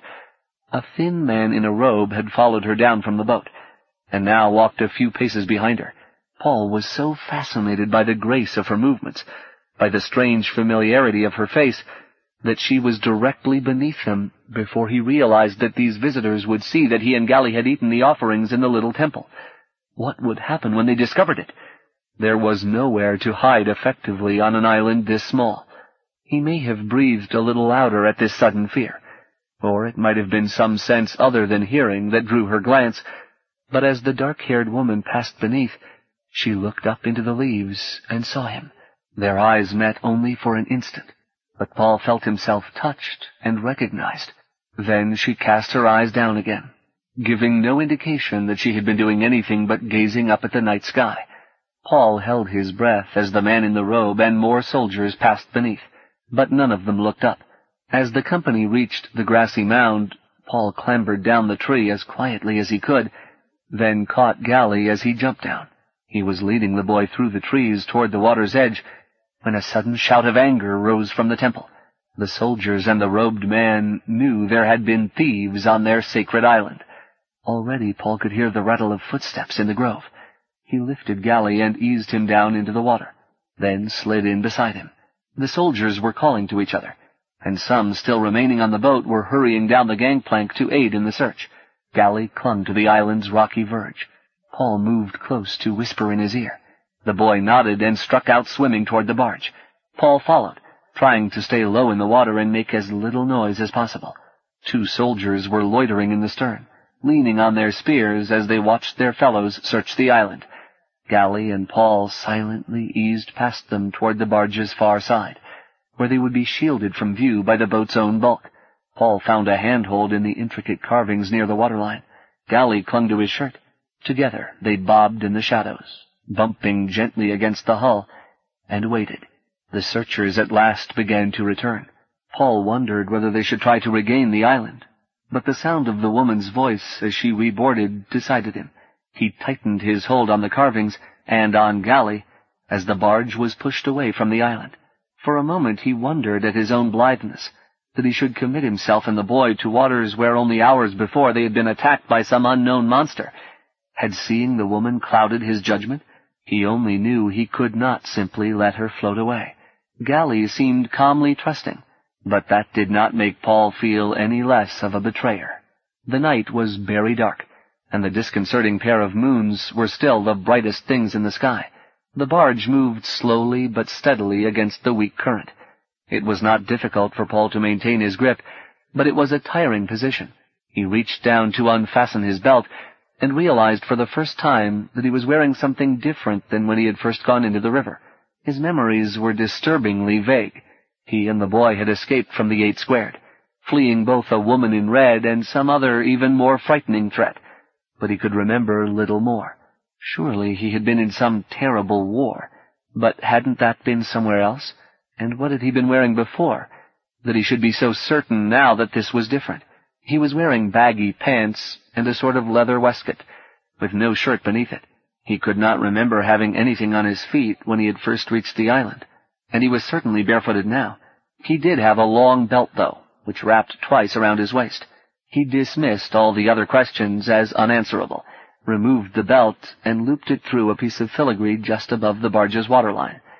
A thin man in a robe had followed her down from the boat, and now walked a few paces behind her. Paul was so fascinated by the grace of her movements, by the strange familiarity of her face, that she was directly beneath him before he realized that these visitors would see that he and Gally had eaten the offerings in the little temple. What would happen when they discovered it? There was nowhere to hide effectively on an island this small. He may have breathed a little louder at this sudden fear, or it might have been some sense other than hearing that drew her glance, but as the dark-haired woman passed beneath, she looked up into the leaves and saw him. Their eyes met only for an instant, but Paul felt himself touched and recognized. Then she cast her eyes down again, giving no indication that she had been doing anything but gazing up at the night sky. Paul held his breath as the man in the robe and more soldiers passed beneath, but none of them looked up. As the company reached the grassy mound, Paul clambered down the tree as quietly as he could, then caught Gally as he jumped down. He was leading the boy through the trees toward the water's edge, when a sudden shout of anger rose from the temple. The soldiers and the robed man knew there had been thieves on their sacred island. Already Paul could hear the rattle of footsteps in the grove. He lifted Gally and eased him down into the water, then slid in beside him. The soldiers were calling to each other, and some still remaining on the boat were hurrying down the gangplank to aid in the search. Gally clung to the island's rocky verge. Paul moved close to whisper in his ear. The boy nodded and struck out swimming toward the barge. Paul followed, trying to stay low in the water and make as little noise as possible. Two soldiers were loitering in the stern, leaning on their spears as they watched their fellows search the island. Gally and Paul silently eased past them toward the barge's far side, where they would be shielded from view by the boat's own bulk. Paul found a handhold in the intricate carvings near the waterline. Gally clung to his shirt. Together they bobbed in the shadows, bumping gently against the hull, and waited. The searchers at last began to return. Paul wondered whether they should try to regain the island, but the sound of the woman's voice as she reboarded decided him. He tightened his hold on the carvings and on Gally as the barge was pushed away from the island. For a moment he wondered at his own blitheness, that he should commit himself and the boy to waters where only hours before they had been attacked by some unknown monster. Had seeing the woman clouded his judgment? He only knew he could not simply let her float away. Gally seemed calmly trusting, but that did not make Paul feel any less of a betrayer. The night was very dark, and the disconcerting pair of moons were still the brightest things in the sky. The barge moved slowly but steadily against the weak current. It was not difficult for Paul to maintain his grip, but it was a tiring position. He reached down to unfasten his belt, and realized for the first time that he was wearing something different than when he had first gone into the river. His memories were disturbingly vague. He and the boy had escaped from the Eight Squared, fleeing both a woman in red and some other even more frightening threat, but he could remember little more. Surely he had been in some terrible war, but hadn't that been somewhere else? And what had he been wearing before, that he should be so certain now that this was different? He was wearing baggy pants and a sort of leather waistcoat, with no shirt beneath it. He could not remember having anything on his feet when he had first reached the island, and he was certainly barefooted now. He did have a long belt, though, which wrapped twice around his waist. He dismissed all the other questions as unanswerable, removed the belt, and looped it through a piece of filigree just above the barge's waterline.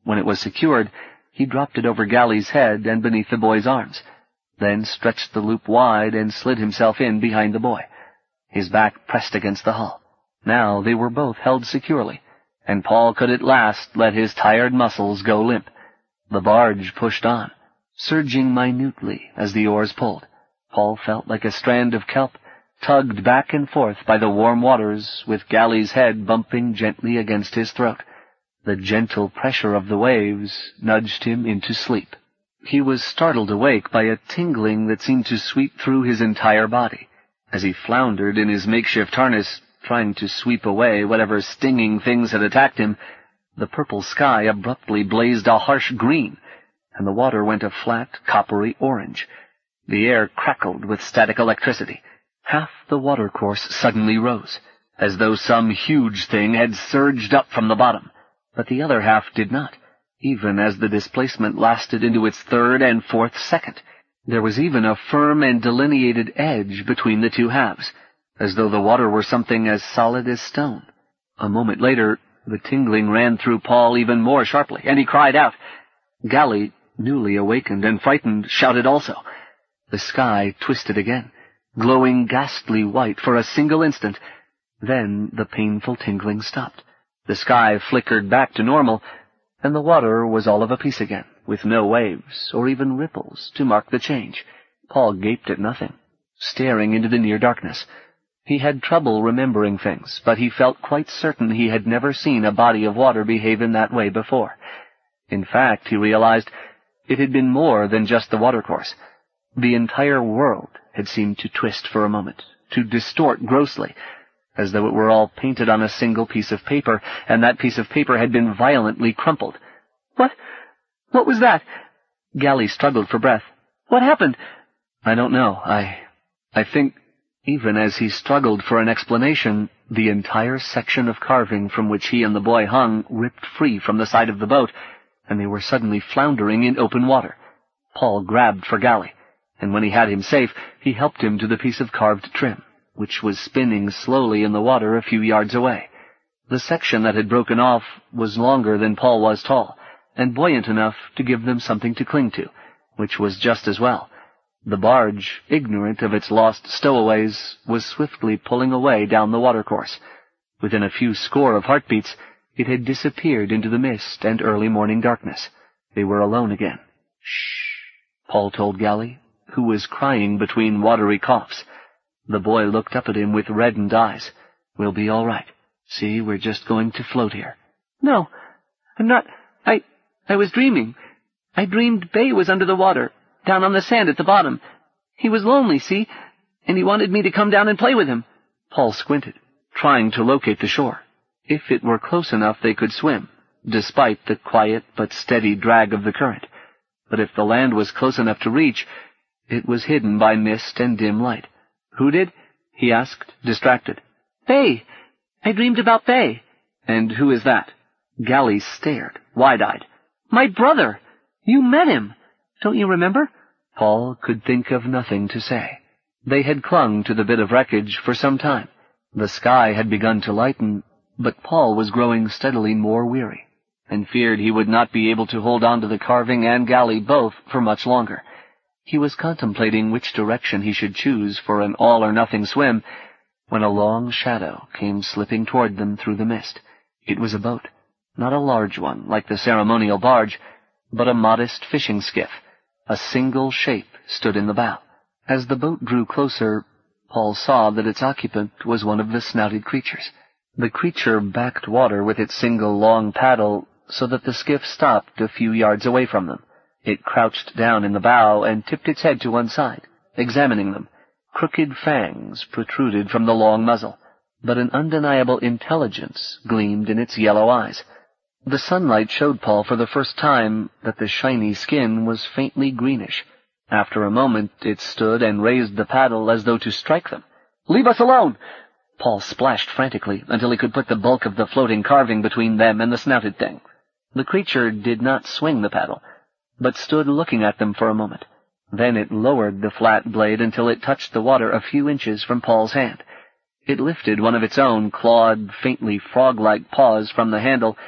When it was secured, he dropped it over Gally's head and beneath the boy's arms, then stretched the loop wide and slid himself in behind the boy. His back pressed against the hull. Now they were both held securely, and Paul could at last let his tired muscles go limp. The barge pushed on, surging minutely as the oars pulled. Paul felt like a strand of kelp, tugged back and forth by the warm waters, with Gally's head bumping gently against his throat. The gentle pressure of the waves nudged him into sleep. He was startled awake by a tingling that seemed to sweep through his entire body. As he floundered in his makeshift harness, trying to sweep away whatever stinging things had attacked him, the purple sky abruptly blazed a harsh green, and the water went a flat, coppery orange. The air crackled with static electricity. Half the watercourse suddenly rose, as though some huge thing had surged up from the bottom, but the other half did not, even as the displacement lasted into its third and fourth second. There was even a firm and delineated edge between the two halves, as though the water were something as solid as stone. A moment later, the tingling ran through Paul even more sharply, and he cried out. Gally, newly awakened and frightened, shouted also. The sky twisted again, glowing ghastly white for a single instant. Then the painful tingling stopped. The sky flickered back to normal, and the water was all of a piece again, with no waves or even ripples to mark the change. Paul gaped at nothing, staring into the near darkness. He had trouble remembering things, but he felt quite certain he had never seen a body of water behave in that way before. In fact, he realized it had been more than just the watercourse. The entire world had seemed to twist for a moment, to distort grossly, as though it were all painted on a single piece of paper, and that piece of paper had been violently crumpled. What? What was that? Gally struggled for breath. What happened? I don't know. I... I think... Even as he struggled for an explanation, the entire section of carving from which he and the boy hung ripped free from the side of the boat, and they were suddenly floundering in open water. Paul grabbed for Gally, and when he had him safe, he helped him to the piece of carved trim, which was spinning slowly in the water a few yards away. The section that had broken off was longer than Paul was tall, and buoyant enough to give them something to cling to, which was just as well. The barge, ignorant of its lost stowaways, was swiftly pulling away down the watercourse. Within a few score of heartbeats, it had disappeared into the mist and early morning darkness. They were alone again. Shh, Paul told Gally, who was crying between watery coughs. The boy looked up at him with reddened eyes. We'll be all right. See, we're just going to float here. No, I'm not. I... I was dreaming. I dreamed Bay was under the water, down on the sand at the bottom. He was lonely, see, and he wanted me to come down and play with him. Paul squinted, trying to locate the shore. If it were close enough, they could swim, despite the quiet but steady drag of the current. But if the land was close enough to reach, it was hidden by mist and dim light. Who did? He asked, distracted. Bay. I dreamed about Bay. And who is that? Gally stared, wide-eyed. My brother. You met him. Don't you remember? Paul could think of nothing to say. They had clung to the bit of wreckage for some time. The sky had begun to lighten, but Paul was growing steadily more weary, and feared he would not be able to hold on to the carving and Gally both for much longer. He was contemplating which direction he should choose for an all-or-nothing swim, when a long shadow came slipping toward them through the mist. It was a boat, not a large one like the ceremonial barge, but a modest fishing skiff. A single shape stood in the bow. As the boat drew closer, Paul saw that its occupant was one of the snouted creatures. The creature backed water with its single long paddle so that the skiff stopped a few yards away from them. It crouched down in the bow and tipped its head to one side, examining them. Crooked fangs protruded from the long muzzle, but an undeniable intelligence gleamed in its yellow eyes. The sunlight showed Paul for the first time that the shiny skin was faintly greenish. After a moment, it stood and raised the paddle as though to strike them. "Leave us alone!" Paul splashed frantically until he could put the bulk of the floating carving between them and the snouted thing. The creature did not swing the paddle, but stood looking at them for a moment. Then it lowered the flat blade until it touched the water a few inches from Paul's hand. It lifted one of its own clawed, faintly frog-like paws from the handle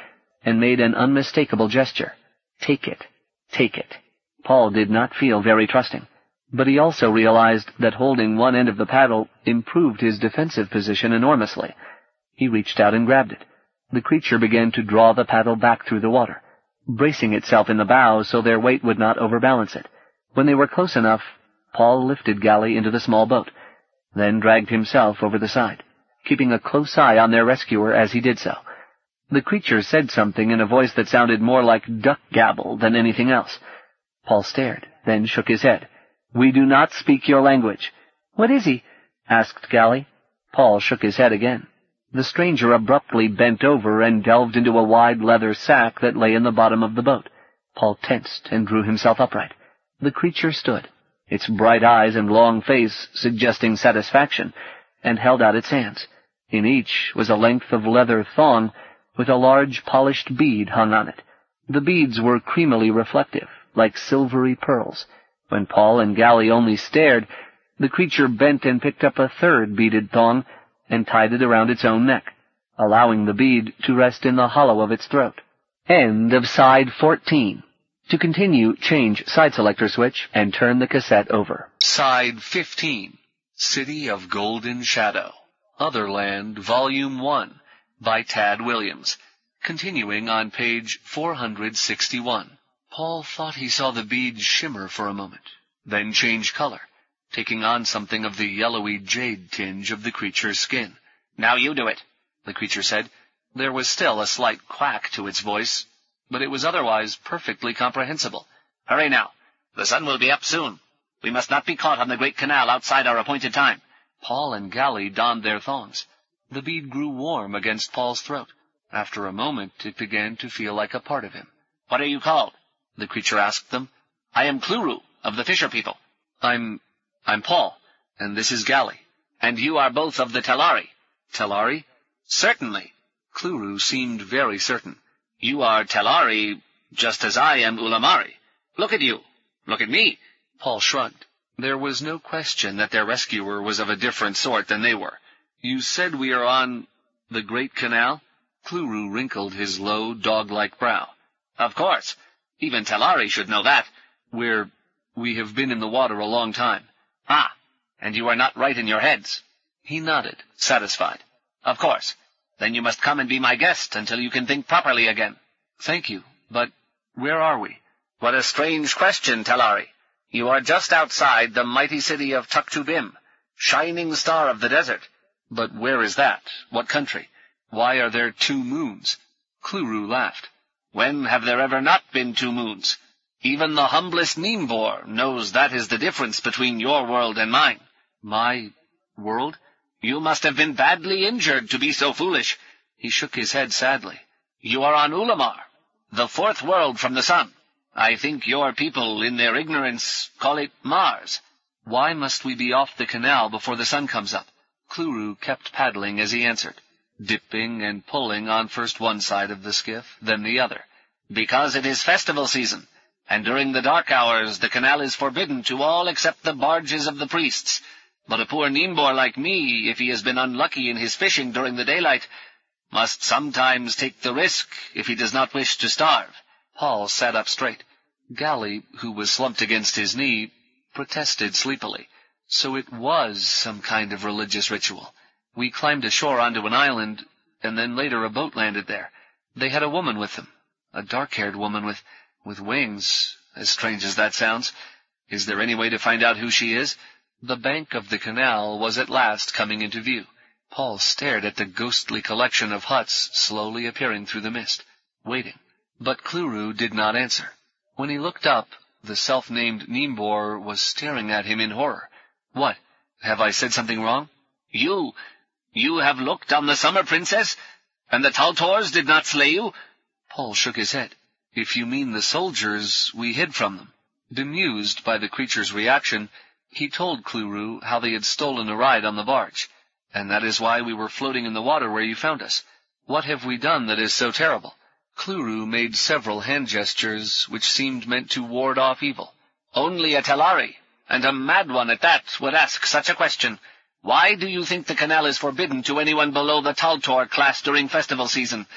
and made an unmistakable gesture. Take it. Take it. Paul did not feel very trusting, but he also realized that holding one end of the paddle improved his defensive position enormously. He reached out and grabbed it. The creature began to draw the paddle back through the water, bracing itself in the bow so their weight would not overbalance it. When they were close enough, Paul lifted Gally into the small boat, then dragged himself over the side, keeping a close eye on their rescuer as he did so. The creature said something in a voice that sounded more like duck gabble than anything else. Paul stared, then shook his head. "We do not speak your language." "What is he?" asked Gally. Paul shook his head again. The stranger abruptly bent over and delved into a wide leather sack that lay in the bottom of the boat. Paul tensed and drew himself upright. The creature stood, its bright eyes and long face suggesting satisfaction, and held out its hands. In each was a length of leather thong with a large polished bead hung on it. The beads were creamily reflective, like silvery pearls. When Paul and Gally only stared, the creature bent and picked up a third beaded thong and tied it around its own neck, allowing the bead to rest in the hollow of its throat. End of side fourteen. To continue, change side selector switch and turn the cassette over. Side fifteen. City of Golden Shadow. Otherland, Volume one, by Tad Williams. Continuing on page four hundred sixty-one. Paul thought he saw the bead shimmer for a moment, then change color, taking on something of the yellowy jade tinge of the creature's skin. "Now you do it," the creature said. There was still a slight quack to its voice, but it was otherwise perfectly comprehensible. "Hurry now. The sun will be up soon. We must not be caught on the Great Canal outside our appointed time." Paul and Gally donned their thongs. The bead grew warm against Paul's throat. After a moment, it began to feel like a part of him. "What are you called?" the creature asked them. "I am Kluru, of the Fisher People." I'm... I'm Paul, and this is Gally." "And you are both of the Telari." "Telari?" "Certainly." Kluru seemed very certain. "You are Telari, just as I am Ulamari. Look at you. Look at me." Paul shrugged. There was no question that their rescuer was of a different sort than they were. "You said we are on the Great Canal?" Kluru wrinkled his low, dog-like brow. "Of course. Even Telari should know that." We're... we have been in the water a long time." "Ah, and you are not right in your heads." He nodded, satisfied. "Of course. Then you must come and be my guest until you can think properly again." "Thank you, but where are we?" "What a strange question, Telari. You are just outside the mighty city of Tuktubim, shining star of the desert." "But where is that? What country? Why are there two moons?" Kluru laughed. "When have there ever not been two moons? Even the humblest Nimbor knows that is the difference between your world and mine." "My world?" "You must have been badly injured to be so foolish." He shook his head sadly. "You are on Ulamar, the fourth world from the sun. I think your people, in their ignorance, call it Mars." "Why must we be off the canal before the sun comes up?" Kluru kept paddling as he answered, dipping and pulling on first one side of the skiff, then the other. "Because it is festival season, and during the dark hours the canal is forbidden to all except the barges of the priests. But a poor Nimbor like me, if he has been unlucky in his fishing during the daylight, must sometimes take the risk if he does not wish to starve." Paul sat up straight. Gally, who was slumped against his knee, protested sleepily. "So it was some kind of religious ritual. We climbed ashore onto an island, and then later a boat landed there. They had a woman with them, a dark-haired woman with, with wings, as strange as that sounds. Is there any way to find out who she is?" The bank of the canal was at last coming into view. Paul stared at the ghostly collection of huts slowly appearing through the mist, waiting. But Kluru did not answer. When he looked up, the self-named Nimbor was staring at him in horror. "What? Have I said something wrong?" You... you have looked on the Summer Princess, and the Taltors did not slay you?" Paul shook his head. "If you mean the soldiers, we hid from them." Bemused by the creature's reaction, he told Kluru how they had stolen a ride on the barge, "And that is why we were floating in the water where you found us. What have we done that is so terrible?" Kluru made several hand gestures which seemed meant to ward off evil. "Only a Telari, and a mad one at that, would ask such a question. Why do you think the canal is forbidden to anyone below the Taltor class during festival season?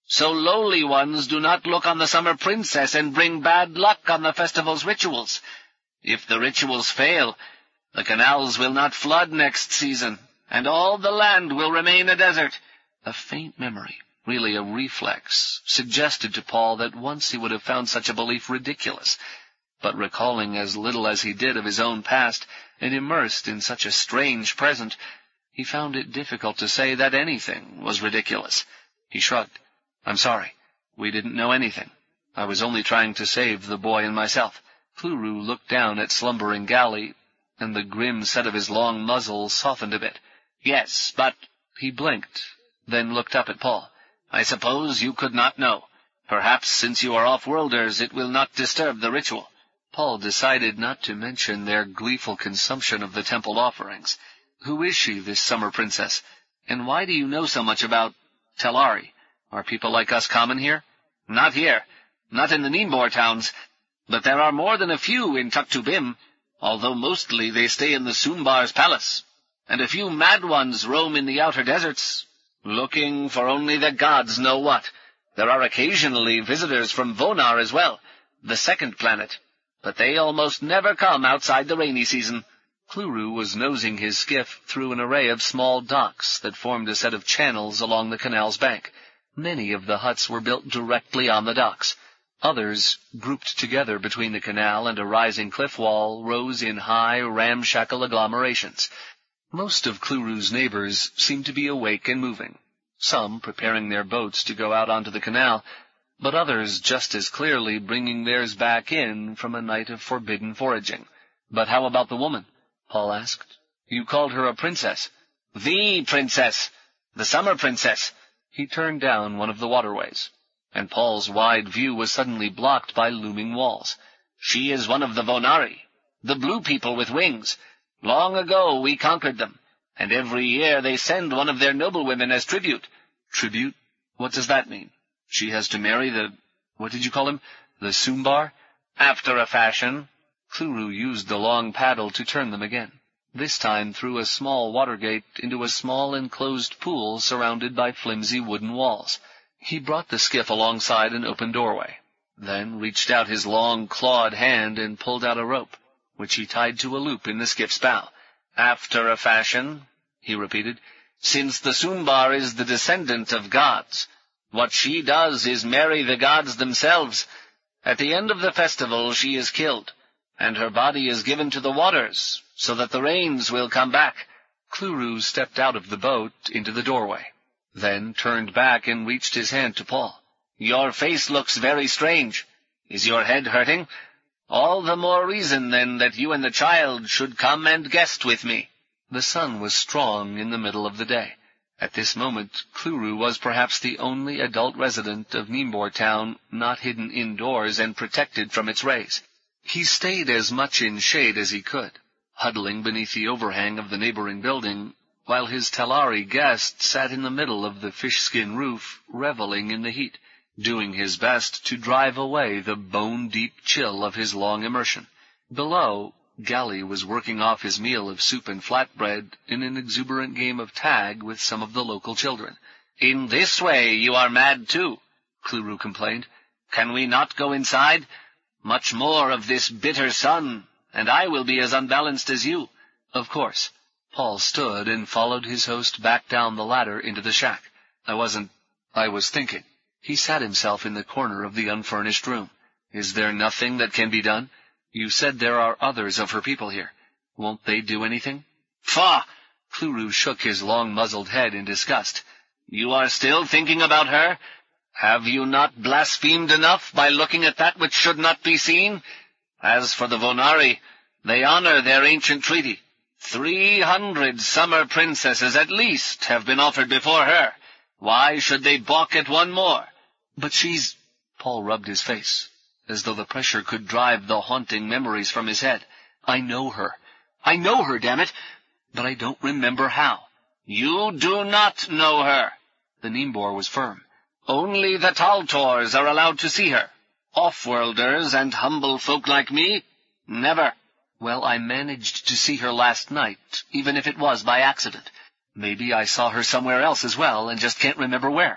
So lowly ones do not look on the summer princess and bring bad luck on the festival's rituals. If the rituals fail, the canals will not flood next season, and all the land will remain a desert." A faint memory, really a reflex, suggested to Paul that once he would have found such a belief ridiculous. But recalling as little as he did of his own past, and immersed in such a strange present, he found it difficult to say that anything was ridiculous. He shrugged. "I'm sorry. We didn't know anything. I was only trying to save the boy and myself." Clorue looked down at slumbering Gally, and the grim set of his long muzzle softened a bit. "Yes, but—" He blinked, then looked up at Paul. "I suppose you could not know. Perhaps since you are off-worlders it will not disturb the ritual." Paul decided not to mention their gleeful consumption of the temple offerings. "Who is she, this summer princess? And why do you know so much about Telari? Are people like us common here?" "Not here. Not in the Nimbor towns. But there are more than a few in Tuktubim, although mostly they stay in the Soombar's palace. And a few mad ones roam in the outer deserts, looking for only the gods know what. There are occasionally visitors from Vonar as well, the second planet, but they almost never come outside the rainy season." Clorue was nosing his skiff through an array of small docks that formed a set of channels along the canal's bank. Many of the huts were built directly on the docks. Others, grouped together between the canal and a rising cliff wall, rose in high, ramshackle agglomerations. Most of Clorue's neighbors seemed to be awake and moving, some preparing their boats to go out onto the canal, but others just as clearly bringing theirs back in from a night of forbidden foraging. "But how about the woman?" Paul asked. "You called her a princess." "The princess. The summer princess." He turned down one of the waterways, and Paul's wide view was suddenly blocked by looming walls. "She is one of the Vonari, the blue people with wings. Long ago we conquered them, and every year they send one of their noblewomen as tribute." "Tribute? What does that mean? She has to marry the... what did you call him? The Soombar?" "After a fashion." Clorue used the long paddle to turn them again, this time through a small water gate into a small enclosed pool surrounded by flimsy wooden walls. He brought the skiff alongside an open doorway, then reached out his long, clawed hand and pulled out a rope, which he tied to a loop in the skiff's bow. "After a fashion," he repeated, "since the Soombar is the descendant of gods. What she does is marry the gods themselves. At the end of the festival she is killed, and her body is given to the waters, so that the rains will come back." Clorue stepped out of the boat into the doorway, then turned back and reached his hand to Paul. "Your face looks very strange. Is your head hurting? All the more reason, then, that you and the child should come and guest with me." The sun was strong in the middle of the day. At this moment, Clorue was perhaps the only adult resident of Nimbor town not hidden indoors and protected from its rays. He stayed as much in shade as he could, huddling beneath the overhang of the neighboring building, while his Telari guest sat in the middle of the fish-skin roof, reveling in the heat, doing his best to drive away the bone-deep chill of his long immersion. Below, Gally was working off his meal of soup and flatbread in an exuberant game of tag with some of the local children. "In this way you are mad too," Clorue complained. "Can we not go inside? Much more of this bitter sun, and I will be as unbalanced as you." "Of course." Paul stood and followed his host back down the ladder into the shack. I wasn't... I was thinking. He sat himself in the corner of the unfurnished room. "Is there nothing that can be done? You said there are others of her people here. Won't they do anything?" "Faugh!" Clorue shook his long-muzzled head in disgust. "You are still thinking about her? Have you not blasphemed enough by looking at that which should not be seen? As for the Vonari, they honor their ancient treaty. Three hundred summer princesses at least have been offered before her. Why should they balk at one more?" "But she's—" Paul rubbed his face, as though the pressure could drive the haunting memories from his head. "I know her. I know her, damn it! But I don't remember how." "You do not know her." The Nimbor was firm. "Only the Taltors are allowed to see her. Off-worlders and humble folk like me, never." "Well, I managed to see her last night, even if it was by accident. Maybe I saw her somewhere else as well, and just can't remember where."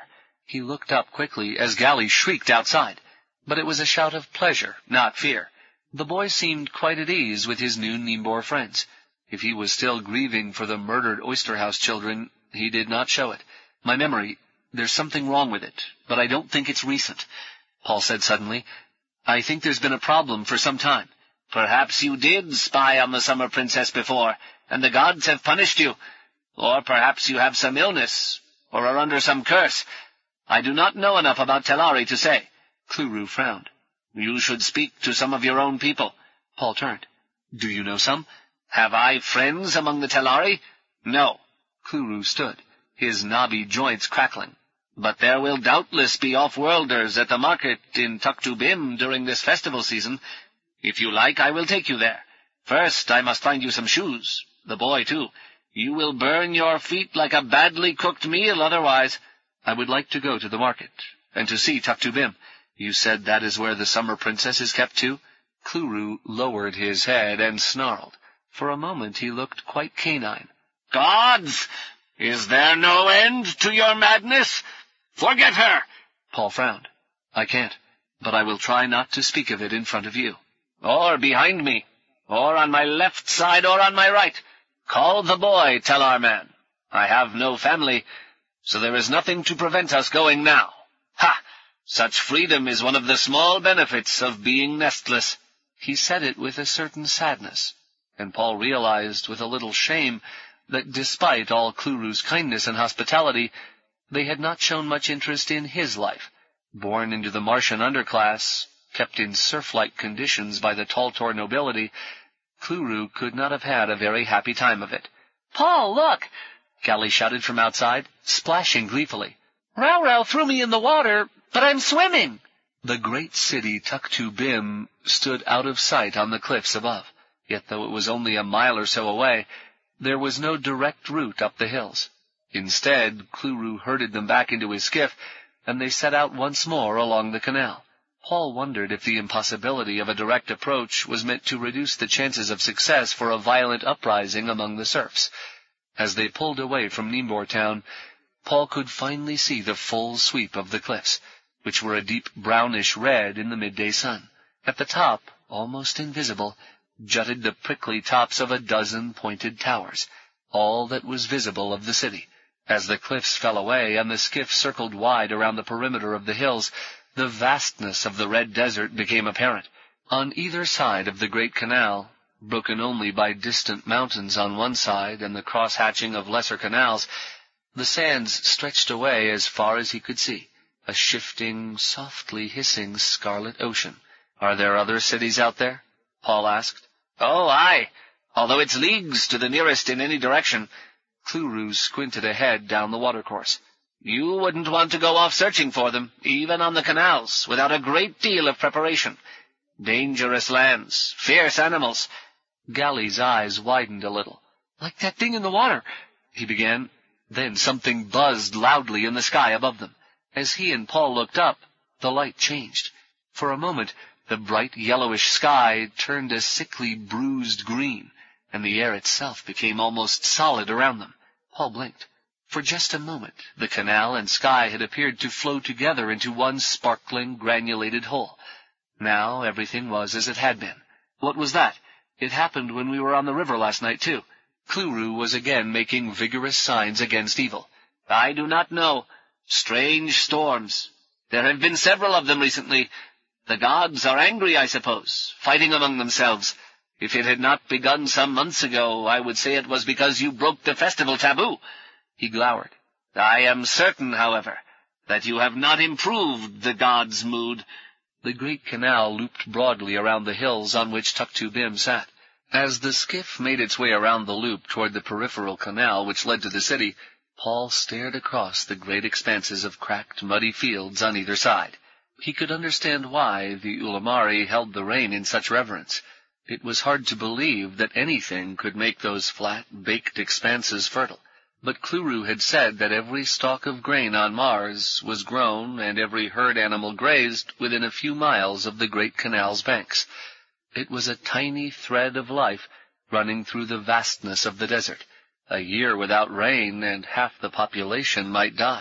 He looked up quickly as Gally shrieked outside, but it was a shout of pleasure, not fear. The boy seemed quite at ease with his new Nimbor friends. If he was still grieving for the murdered Oyster House children, he did not show it. My memory, there's something wrong with it, but I don't think it's recent, Paul said suddenly. I think there's been a problem for some time. Perhaps you did spy on the Summer Princess before, and the gods have punished you. Or perhaps you have some illness, or are under some curse. I do not know enough about Telari to say. Clorue frowned. You should speak to some of your own people. Paul turned. Do you know some? Have I friends among the Telari? No. Clorue stood, his knobby joints crackling. But there will doubtless be off-worlders at the market in Tuktubim during this festival season. If you like, I will take you there. First, I must find you some shoes. The boy, too. You will burn your feet like a badly cooked meal otherwise. I would like to go to the market, and to see Tuktubim. You said that is where the Summer Princess is kept, too? Clorue lowered his head and snarled. For a moment he looked quite canine. Gods! Is there no end to your madness? Forget her! Paul frowned. I can't, but I will try not to speak of it in front of you. Or behind me, or on my left side or on my right. Call the boy, Telar man. I have no family, so there is nothing to prevent us going now. Ha! Such freedom is one of the small benefits of being nestless. He said it with a certain sadness, and Paul realized with a little shame that despite all Clorue's kindness and hospitality, they had not shown much interest in his life. Born into the Martian underclass, kept in serf-like conditions by the Taltor nobility, Clorue could not have had a very happy time of it. Paul, look! Gally shouted from outside, splashing gleefully. Raurau threw me in the water, but I'm swimming! The great city Tuktubim stood out of sight on the cliffs above, yet though it was only a mile or so away, there was no direct route up the hills. Instead, Clorue herded them back into his skiff, and they set out once more along the canal. Paul wondered if the impossibility of a direct approach was meant to reduce the chances of success for a violent uprising among the serfs. As they pulled away from Nimbor town, Paul could finally see the full sweep of the cliffs, which were a deep brownish red in the midday sun. At the top, almost invisible, jutted the prickly tops of a dozen pointed towers, all that was visible of the city. As the cliffs fell away and the skiff circled wide around the perimeter of the hills, the vastness of the red desert became apparent. On either side of the great canal, broken only by distant mountains on one side and the cross-hatching of lesser canals, the sands stretched away as far as he could see, a shifting, softly hissing scarlet ocean. Are there other cities out there? Paul asked. Oh, aye, although it's leagues to the nearest in any direction. Clorue squinted ahead down the watercourse. You wouldn't want to go off searching for them, even on the canals, without a great deal of preparation. Dangerous lands, fierce animals. Gally's eyes widened a little. Like that thing in the water, he began. Then something buzzed loudly in the sky above them. As he and Paul looked up, the light changed. For a moment, the bright yellowish sky turned a sickly bruised green, and the air itself became almost solid around them. Paul blinked. For just a moment, the canal and sky had appeared to flow together into one sparkling, granulated whole. Now everything was as it had been. What was that? It happened when we were on the river last night, too. Clorue was again making vigorous signs against evil. I do not know. Strange storms. There have been several of them recently. The gods are angry, I suppose, fighting among themselves. If it had not begun some months ago, I would say it was because you broke the festival taboo. He glowered. I am certain, however, that you have not improved the gods' mood. The great canal looped broadly around the hills on which Tuktubim sat. As the skiff made its way around the loop toward the peripheral canal which led to the city, Paul stared across the great expanses of cracked, muddy fields on either side. He could understand why the Ulamari held the rain in such reverence. It was hard to believe that anything could make those flat, baked expanses fertile. But Clorue had said that every stalk of grain on Mars was grown and every herd animal grazed within a few miles of the great canal's banks. It was a tiny thread of life running through the vastness of the desert. A year without rain and half the population might die.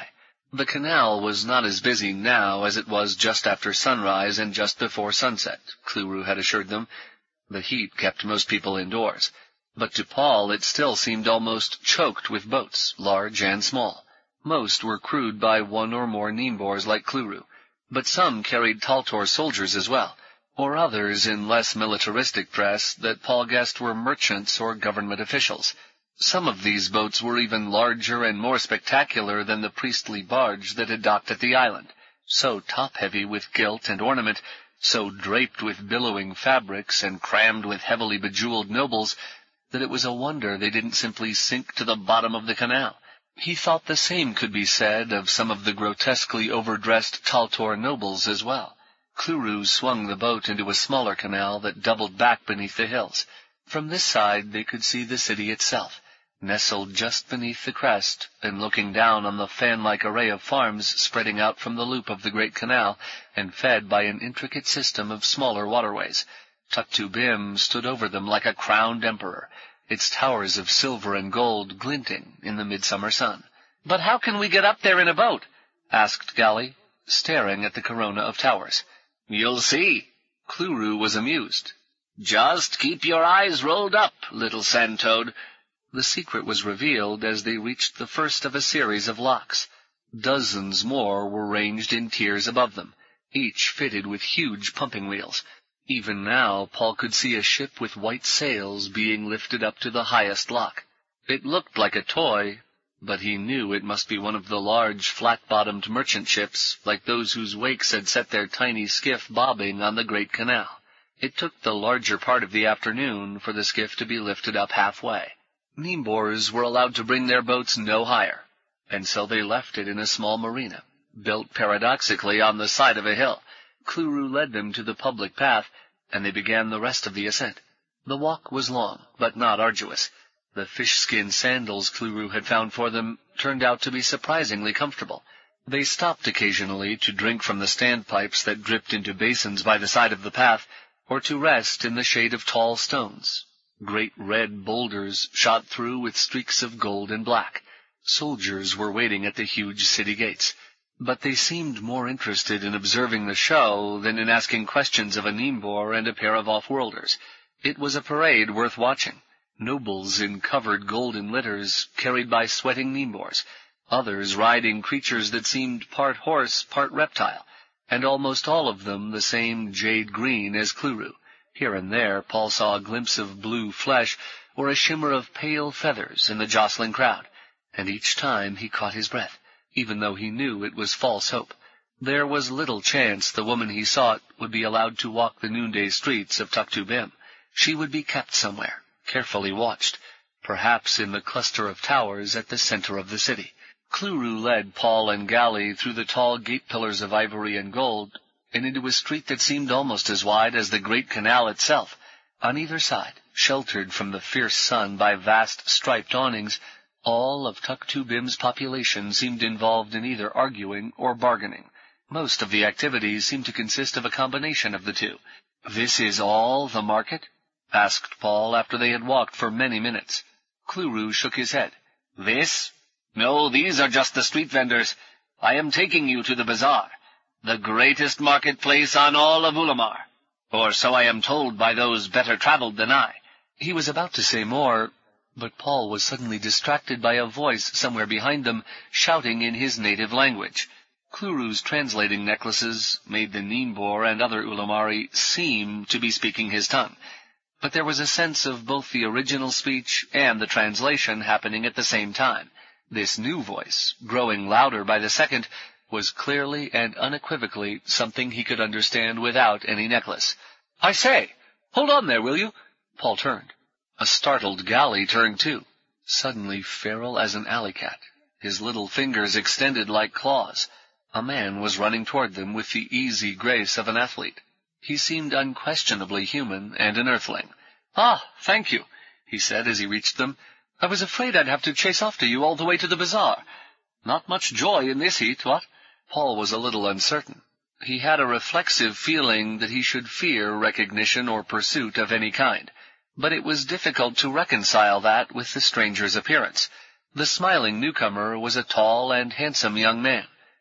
The canal was not as busy now as it was just after sunrise and just before sunset, Clorue had assured them. The heat kept most people indoors, but to Paul it still seemed almost choked with boats, large and small. Most were crewed by one or more Nimbors like Clorue, but some carried Taltor soldiers as well, or others in less militaristic dress that Paul guessed were merchants or government officials. Some of these boats were even larger and more spectacular than the priestly barge that had docked at the island, so top-heavy with gilt and ornament, so draped with billowing fabrics and crammed with heavily bejeweled nobles, that it was a wonder they didn't simply sink to the bottom of the canal. He thought the same could be said of some of the grotesquely overdressed Taltor nobles as well. Clorue swung the boat into a smaller canal that doubled back beneath the hills. From this side they could see the city itself, nestled just beneath the crest, and looking down on the fan-like array of farms spreading out from the loop of the great canal and fed by an intricate system of smaller waterways. Tuktubim stood over them like a crowned emperor, its towers of silver and gold glinting in the midsummer sun. "But how can we get up there in a boat?" asked Gali, staring at the corona of towers. "You'll see." Clorue was amused. "Just keep your eyes rolled up, little sand-toad." The secret was revealed as they reached the first of a series of locks. Dozens more were ranged in tiers above them, each fitted with huge pumping wheels. Even now Paul could see a ship with white sails being lifted up to the highest lock. It looked like a toy, but he knew it must be one of the large, flat-bottomed merchant ships, like those whose wakes had set their tiny skiff bobbing on the great canal. It took the larger part of the afternoon for the skiff to be lifted up halfway. Nimbors were allowed to bring their boats no higher, and so they left it in a small marina, built paradoxically on the side of a hill. Clorue led them to the public path, and they began the rest of the ascent. The walk was long, but not arduous. The fish-skin sandals Clorue had found for them turned out to be surprisingly comfortable. They stopped occasionally to drink from the standpipes that dripped into basins by the side of the path, or to rest in the shade of tall stones. Great red boulders shot through with streaks of gold and black. Soldiers were waiting at the huge city gates, but they seemed more interested in observing the show than in asking questions of a Nimbor and a pair of off-worlders. It was a parade worth watching. Nobles in covered golden litters carried by sweating Nimbors, others riding creatures that seemed part horse, part reptile, and almost all of them the same jade green as Clorue. Here and there Paul saw a glimpse of blue flesh or a shimmer of pale feathers in the jostling crowd, and each time he caught his breath, even though he knew it was false hope. There was little chance the woman he sought would be allowed to walk the noonday streets of Tuktubim. She would be kept somewhere, carefully watched, perhaps in the cluster of towers at the center of the city. Clorue led Paul and Gali through the tall gate-pillars of ivory and gold, and into a street that seemed almost as wide as the great canal itself. On either side, sheltered from the fierce sun by vast striped awnings, all of Tuktubim's population seemed involved in either arguing or bargaining. Most of the activities seemed to consist of a combination of the two. "This is all the market?" asked Paul after they had walked for many minutes. Clorue shook his head. "This? No, these are just the street vendors. I am taking you to the bazaar, the greatest marketplace on all of Ulamar, or so I am told by those better traveled than I." He was about to say more, but Paul was suddenly distracted by a voice somewhere behind them shouting in his native language. Clorue's translating necklaces made the Nimbor and other Ulamari seem to be speaking his tongue, but there was a sense of both the original speech and the translation happening at the same time. This new voice, growing louder by the second, was clearly and unequivocally something he could understand without any necklace. "I say, hold on there, will you?" Paul turned. A startled Gali turned too, suddenly feral as an alley cat, his little fingers extended like claws. A man was running toward them with the easy grace of an athlete. He seemed unquestionably human and an earthling. "Ah, thank you," he said as he reached them. "I was afraid I'd have to chase after you all the way to the bazaar. Not much joy in this heat, what?" Paul was a little uncertain. He had a reflexive feeling that he should fear recognition or pursuit of any kind, but it was difficult to reconcile that with the stranger's appearance. The smiling newcomer was a tall and handsome young man,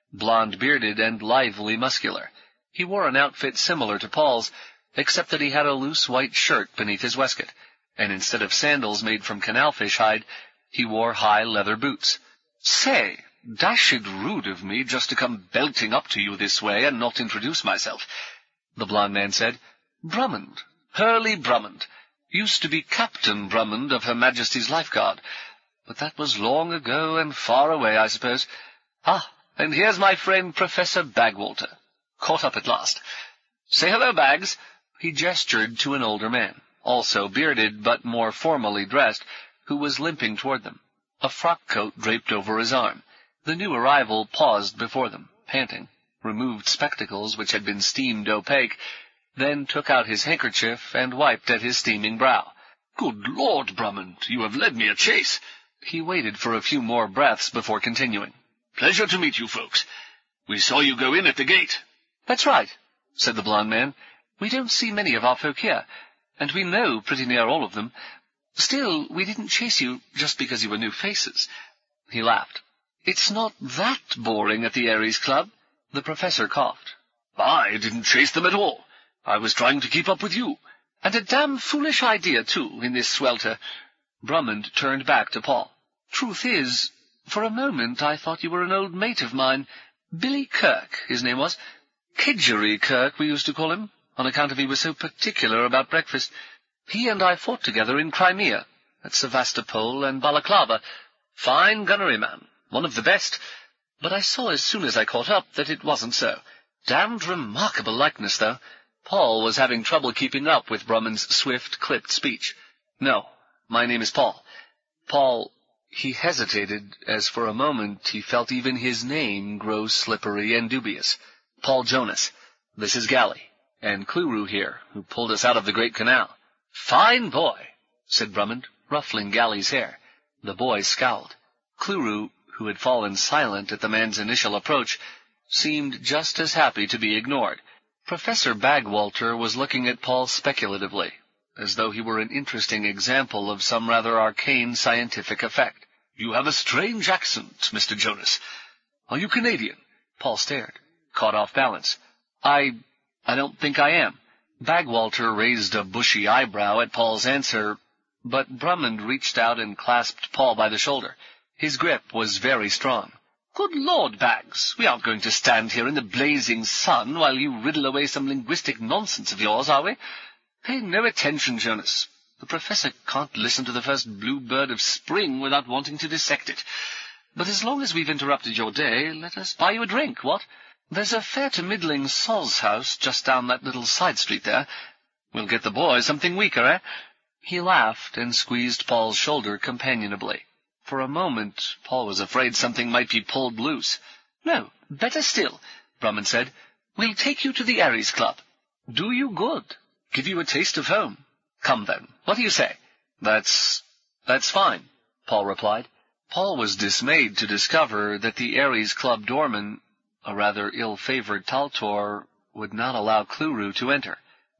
blonde-bearded and lithely muscular. He wore an outfit similar to Paul's, except that he had a loose white shirt beneath his waistcoat, and instead of sandals made from canalfish hide, he wore high leather boots. "Say, dashed rude of me just to come belting up to you this way and not introduce myself," the blond man said. "Brummond, Hurley Brummond, used to be Captain Brummond of Her Majesty's Life Guard, but that was long ago and far away, I suppose. Ah, and here's my friend Professor Bagwalter. Caught up at last. Say hello, Bags." He gestured to an older man, also bearded but more formally dressed, who was limping toward them, a frock coat draped over his arm. The new arrival paused before them, panting, removed spectacles which had been steamed opaque, then took out his handkerchief and wiped at his steaming brow. "Good Lord, Brummond, you have led me a chase." He waited for a few more breaths before continuing. "Pleasure to meet you folks. We saw you go in at the gate." "That's right," said the blond man. "We don't see many of our folk here, and we know pretty near all of them. Still, we didn't chase you just because you were new faces." He laughed. "It's not that boring at the Ares Club." The professor coughed. "I didn't chase them at all. I was trying to keep up with you. And a damn foolish idea, too, in this swelter." Brummond turned back to Paul. "Truth is, for a moment I thought you were an old mate of mine. Billy Kirk, his name was. Kidgery Kirk, we used to call him, on account of he was so particular about breakfast. He and I fought together in Crimea, at Sevastopol and Balaclava. Fine gunnery man, one of the best. But I saw as soon as I caught up that it wasn't so. Damned remarkable likeness, though." Paul was having trouble keeping up with Brummond's swift, clipped speech. "No, my name is Paul. Paul—" He hesitated, as for a moment he felt even his name grow slippery and dubious. "Paul Jonas. This is Gally, and Cluru here, who pulled us out of the Great Canal." "Fine boy," said Brummond, ruffling Gally's hair. The boy scowled. Cluru, who had fallen silent at the man's initial approach, seemed just as happy to be ignored. Professor Bagwalter was looking at Paul speculatively, as though he were an interesting example of some rather arcane scientific effect. "You have a strange accent, Mister Jonas. Are you Canadian?" Paul stared, caught off balance. I... I don't think I am." Bagwalter raised a bushy eyebrow at Paul's answer, but Brummond reached out and clasped Paul by the shoulder. His grip was very strong. "Good Lord, Bags, we aren't going to stand here in the blazing sun while you riddle away some linguistic nonsense of yours, are we? Pay no attention, Jonas. The professor can't listen to the first bluebird of spring without wanting to dissect it. But as long as we've interrupted your day, let us buy you a drink, what? There's a fair-to-middling Sol's house just down that little side street there. We'll get the boys something weaker, eh?" He laughed and squeezed Paul's shoulder companionably. For a moment, Paul was afraid something might be pulled loose. "No, better still," Brummond said. "We'll take you to the Ares Club. Do you good. Give you a taste of home. Come, then. What do you say?" That's... that's fine," Paul replied. Paul was dismayed to discover that the Ares Club doorman, a rather ill-favored Taltor, would not allow Cluru to enter.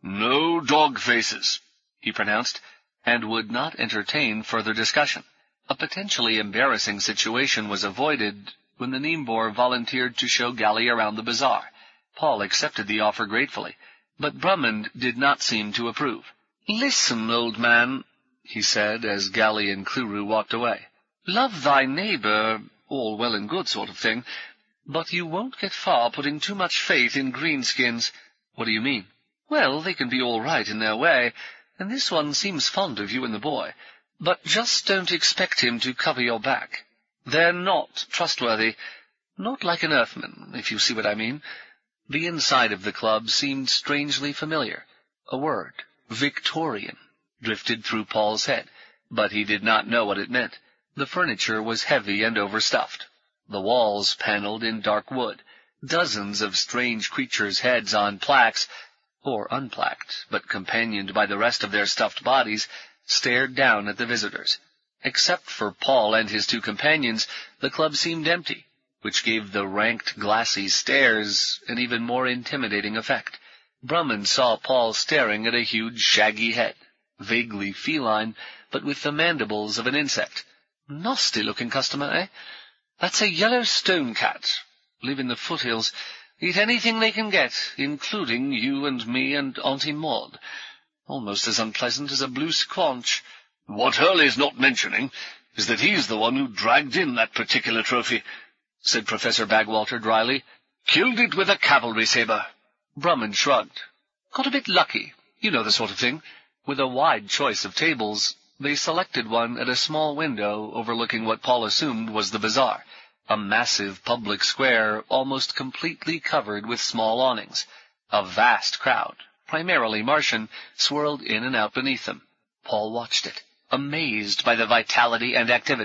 "No dog faces," he pronounced, and would not entertain further discussion. A potentially embarrassing situation was avoided when the Nimbor volunteered to show Gally around the bazaar. Paul accepted the offer gratefully, but Brummond did not seem to approve. "Listen, old man," he said as Gally and Cluru walked away. "Love thy neighbour, all well and good sort of thing, but you won't get far putting too much faith in greenskins." "What do you mean?" "Well, they can be all right in their way, and this one seems fond of you and the boy. But just don't expect him to cover your back. They're not trustworthy. Not like an Earthman, if you see what I mean." The inside of the club seemed strangely familiar. A word, Victorian, drifted through Paul's head, but he did not know what it meant. The furniture was heavy and overstuffed. The walls paneled in dark wood. Dozens of strange creatures' heads on plaques, or unplaqued, but companioned by the rest of their stuffed bodies, stared down at the visitors. Except for Paul and his two companions, the club seemed empty, which gave the ranked, glassy stares an even more intimidating effect. Brummond saw Paul staring at a huge, shaggy head, vaguely feline, but with the mandibles of an insect. "Nasty-looking customer, eh? That's a yellow stone cat. live in the foothills, eat anything they can get, including you and me and Auntie Maud. Almost as unpleasant as a blue squanch. What Hurley's not mentioning is that he's the one who dragged in that particular trophy, said Professor Bagwalter dryly. Killed it with a cavalry saber. Brumman shrugged. Got a bit lucky. You know the sort of thing. With a wide choice of tables, they selected one at a small window overlooking what Paul assumed was the bazaar, a massive public square almost completely covered with small awnings. A vast crowd, primarily Martian, swirled in and out beneath them. Paul watched it, amazed by the vitality and activity.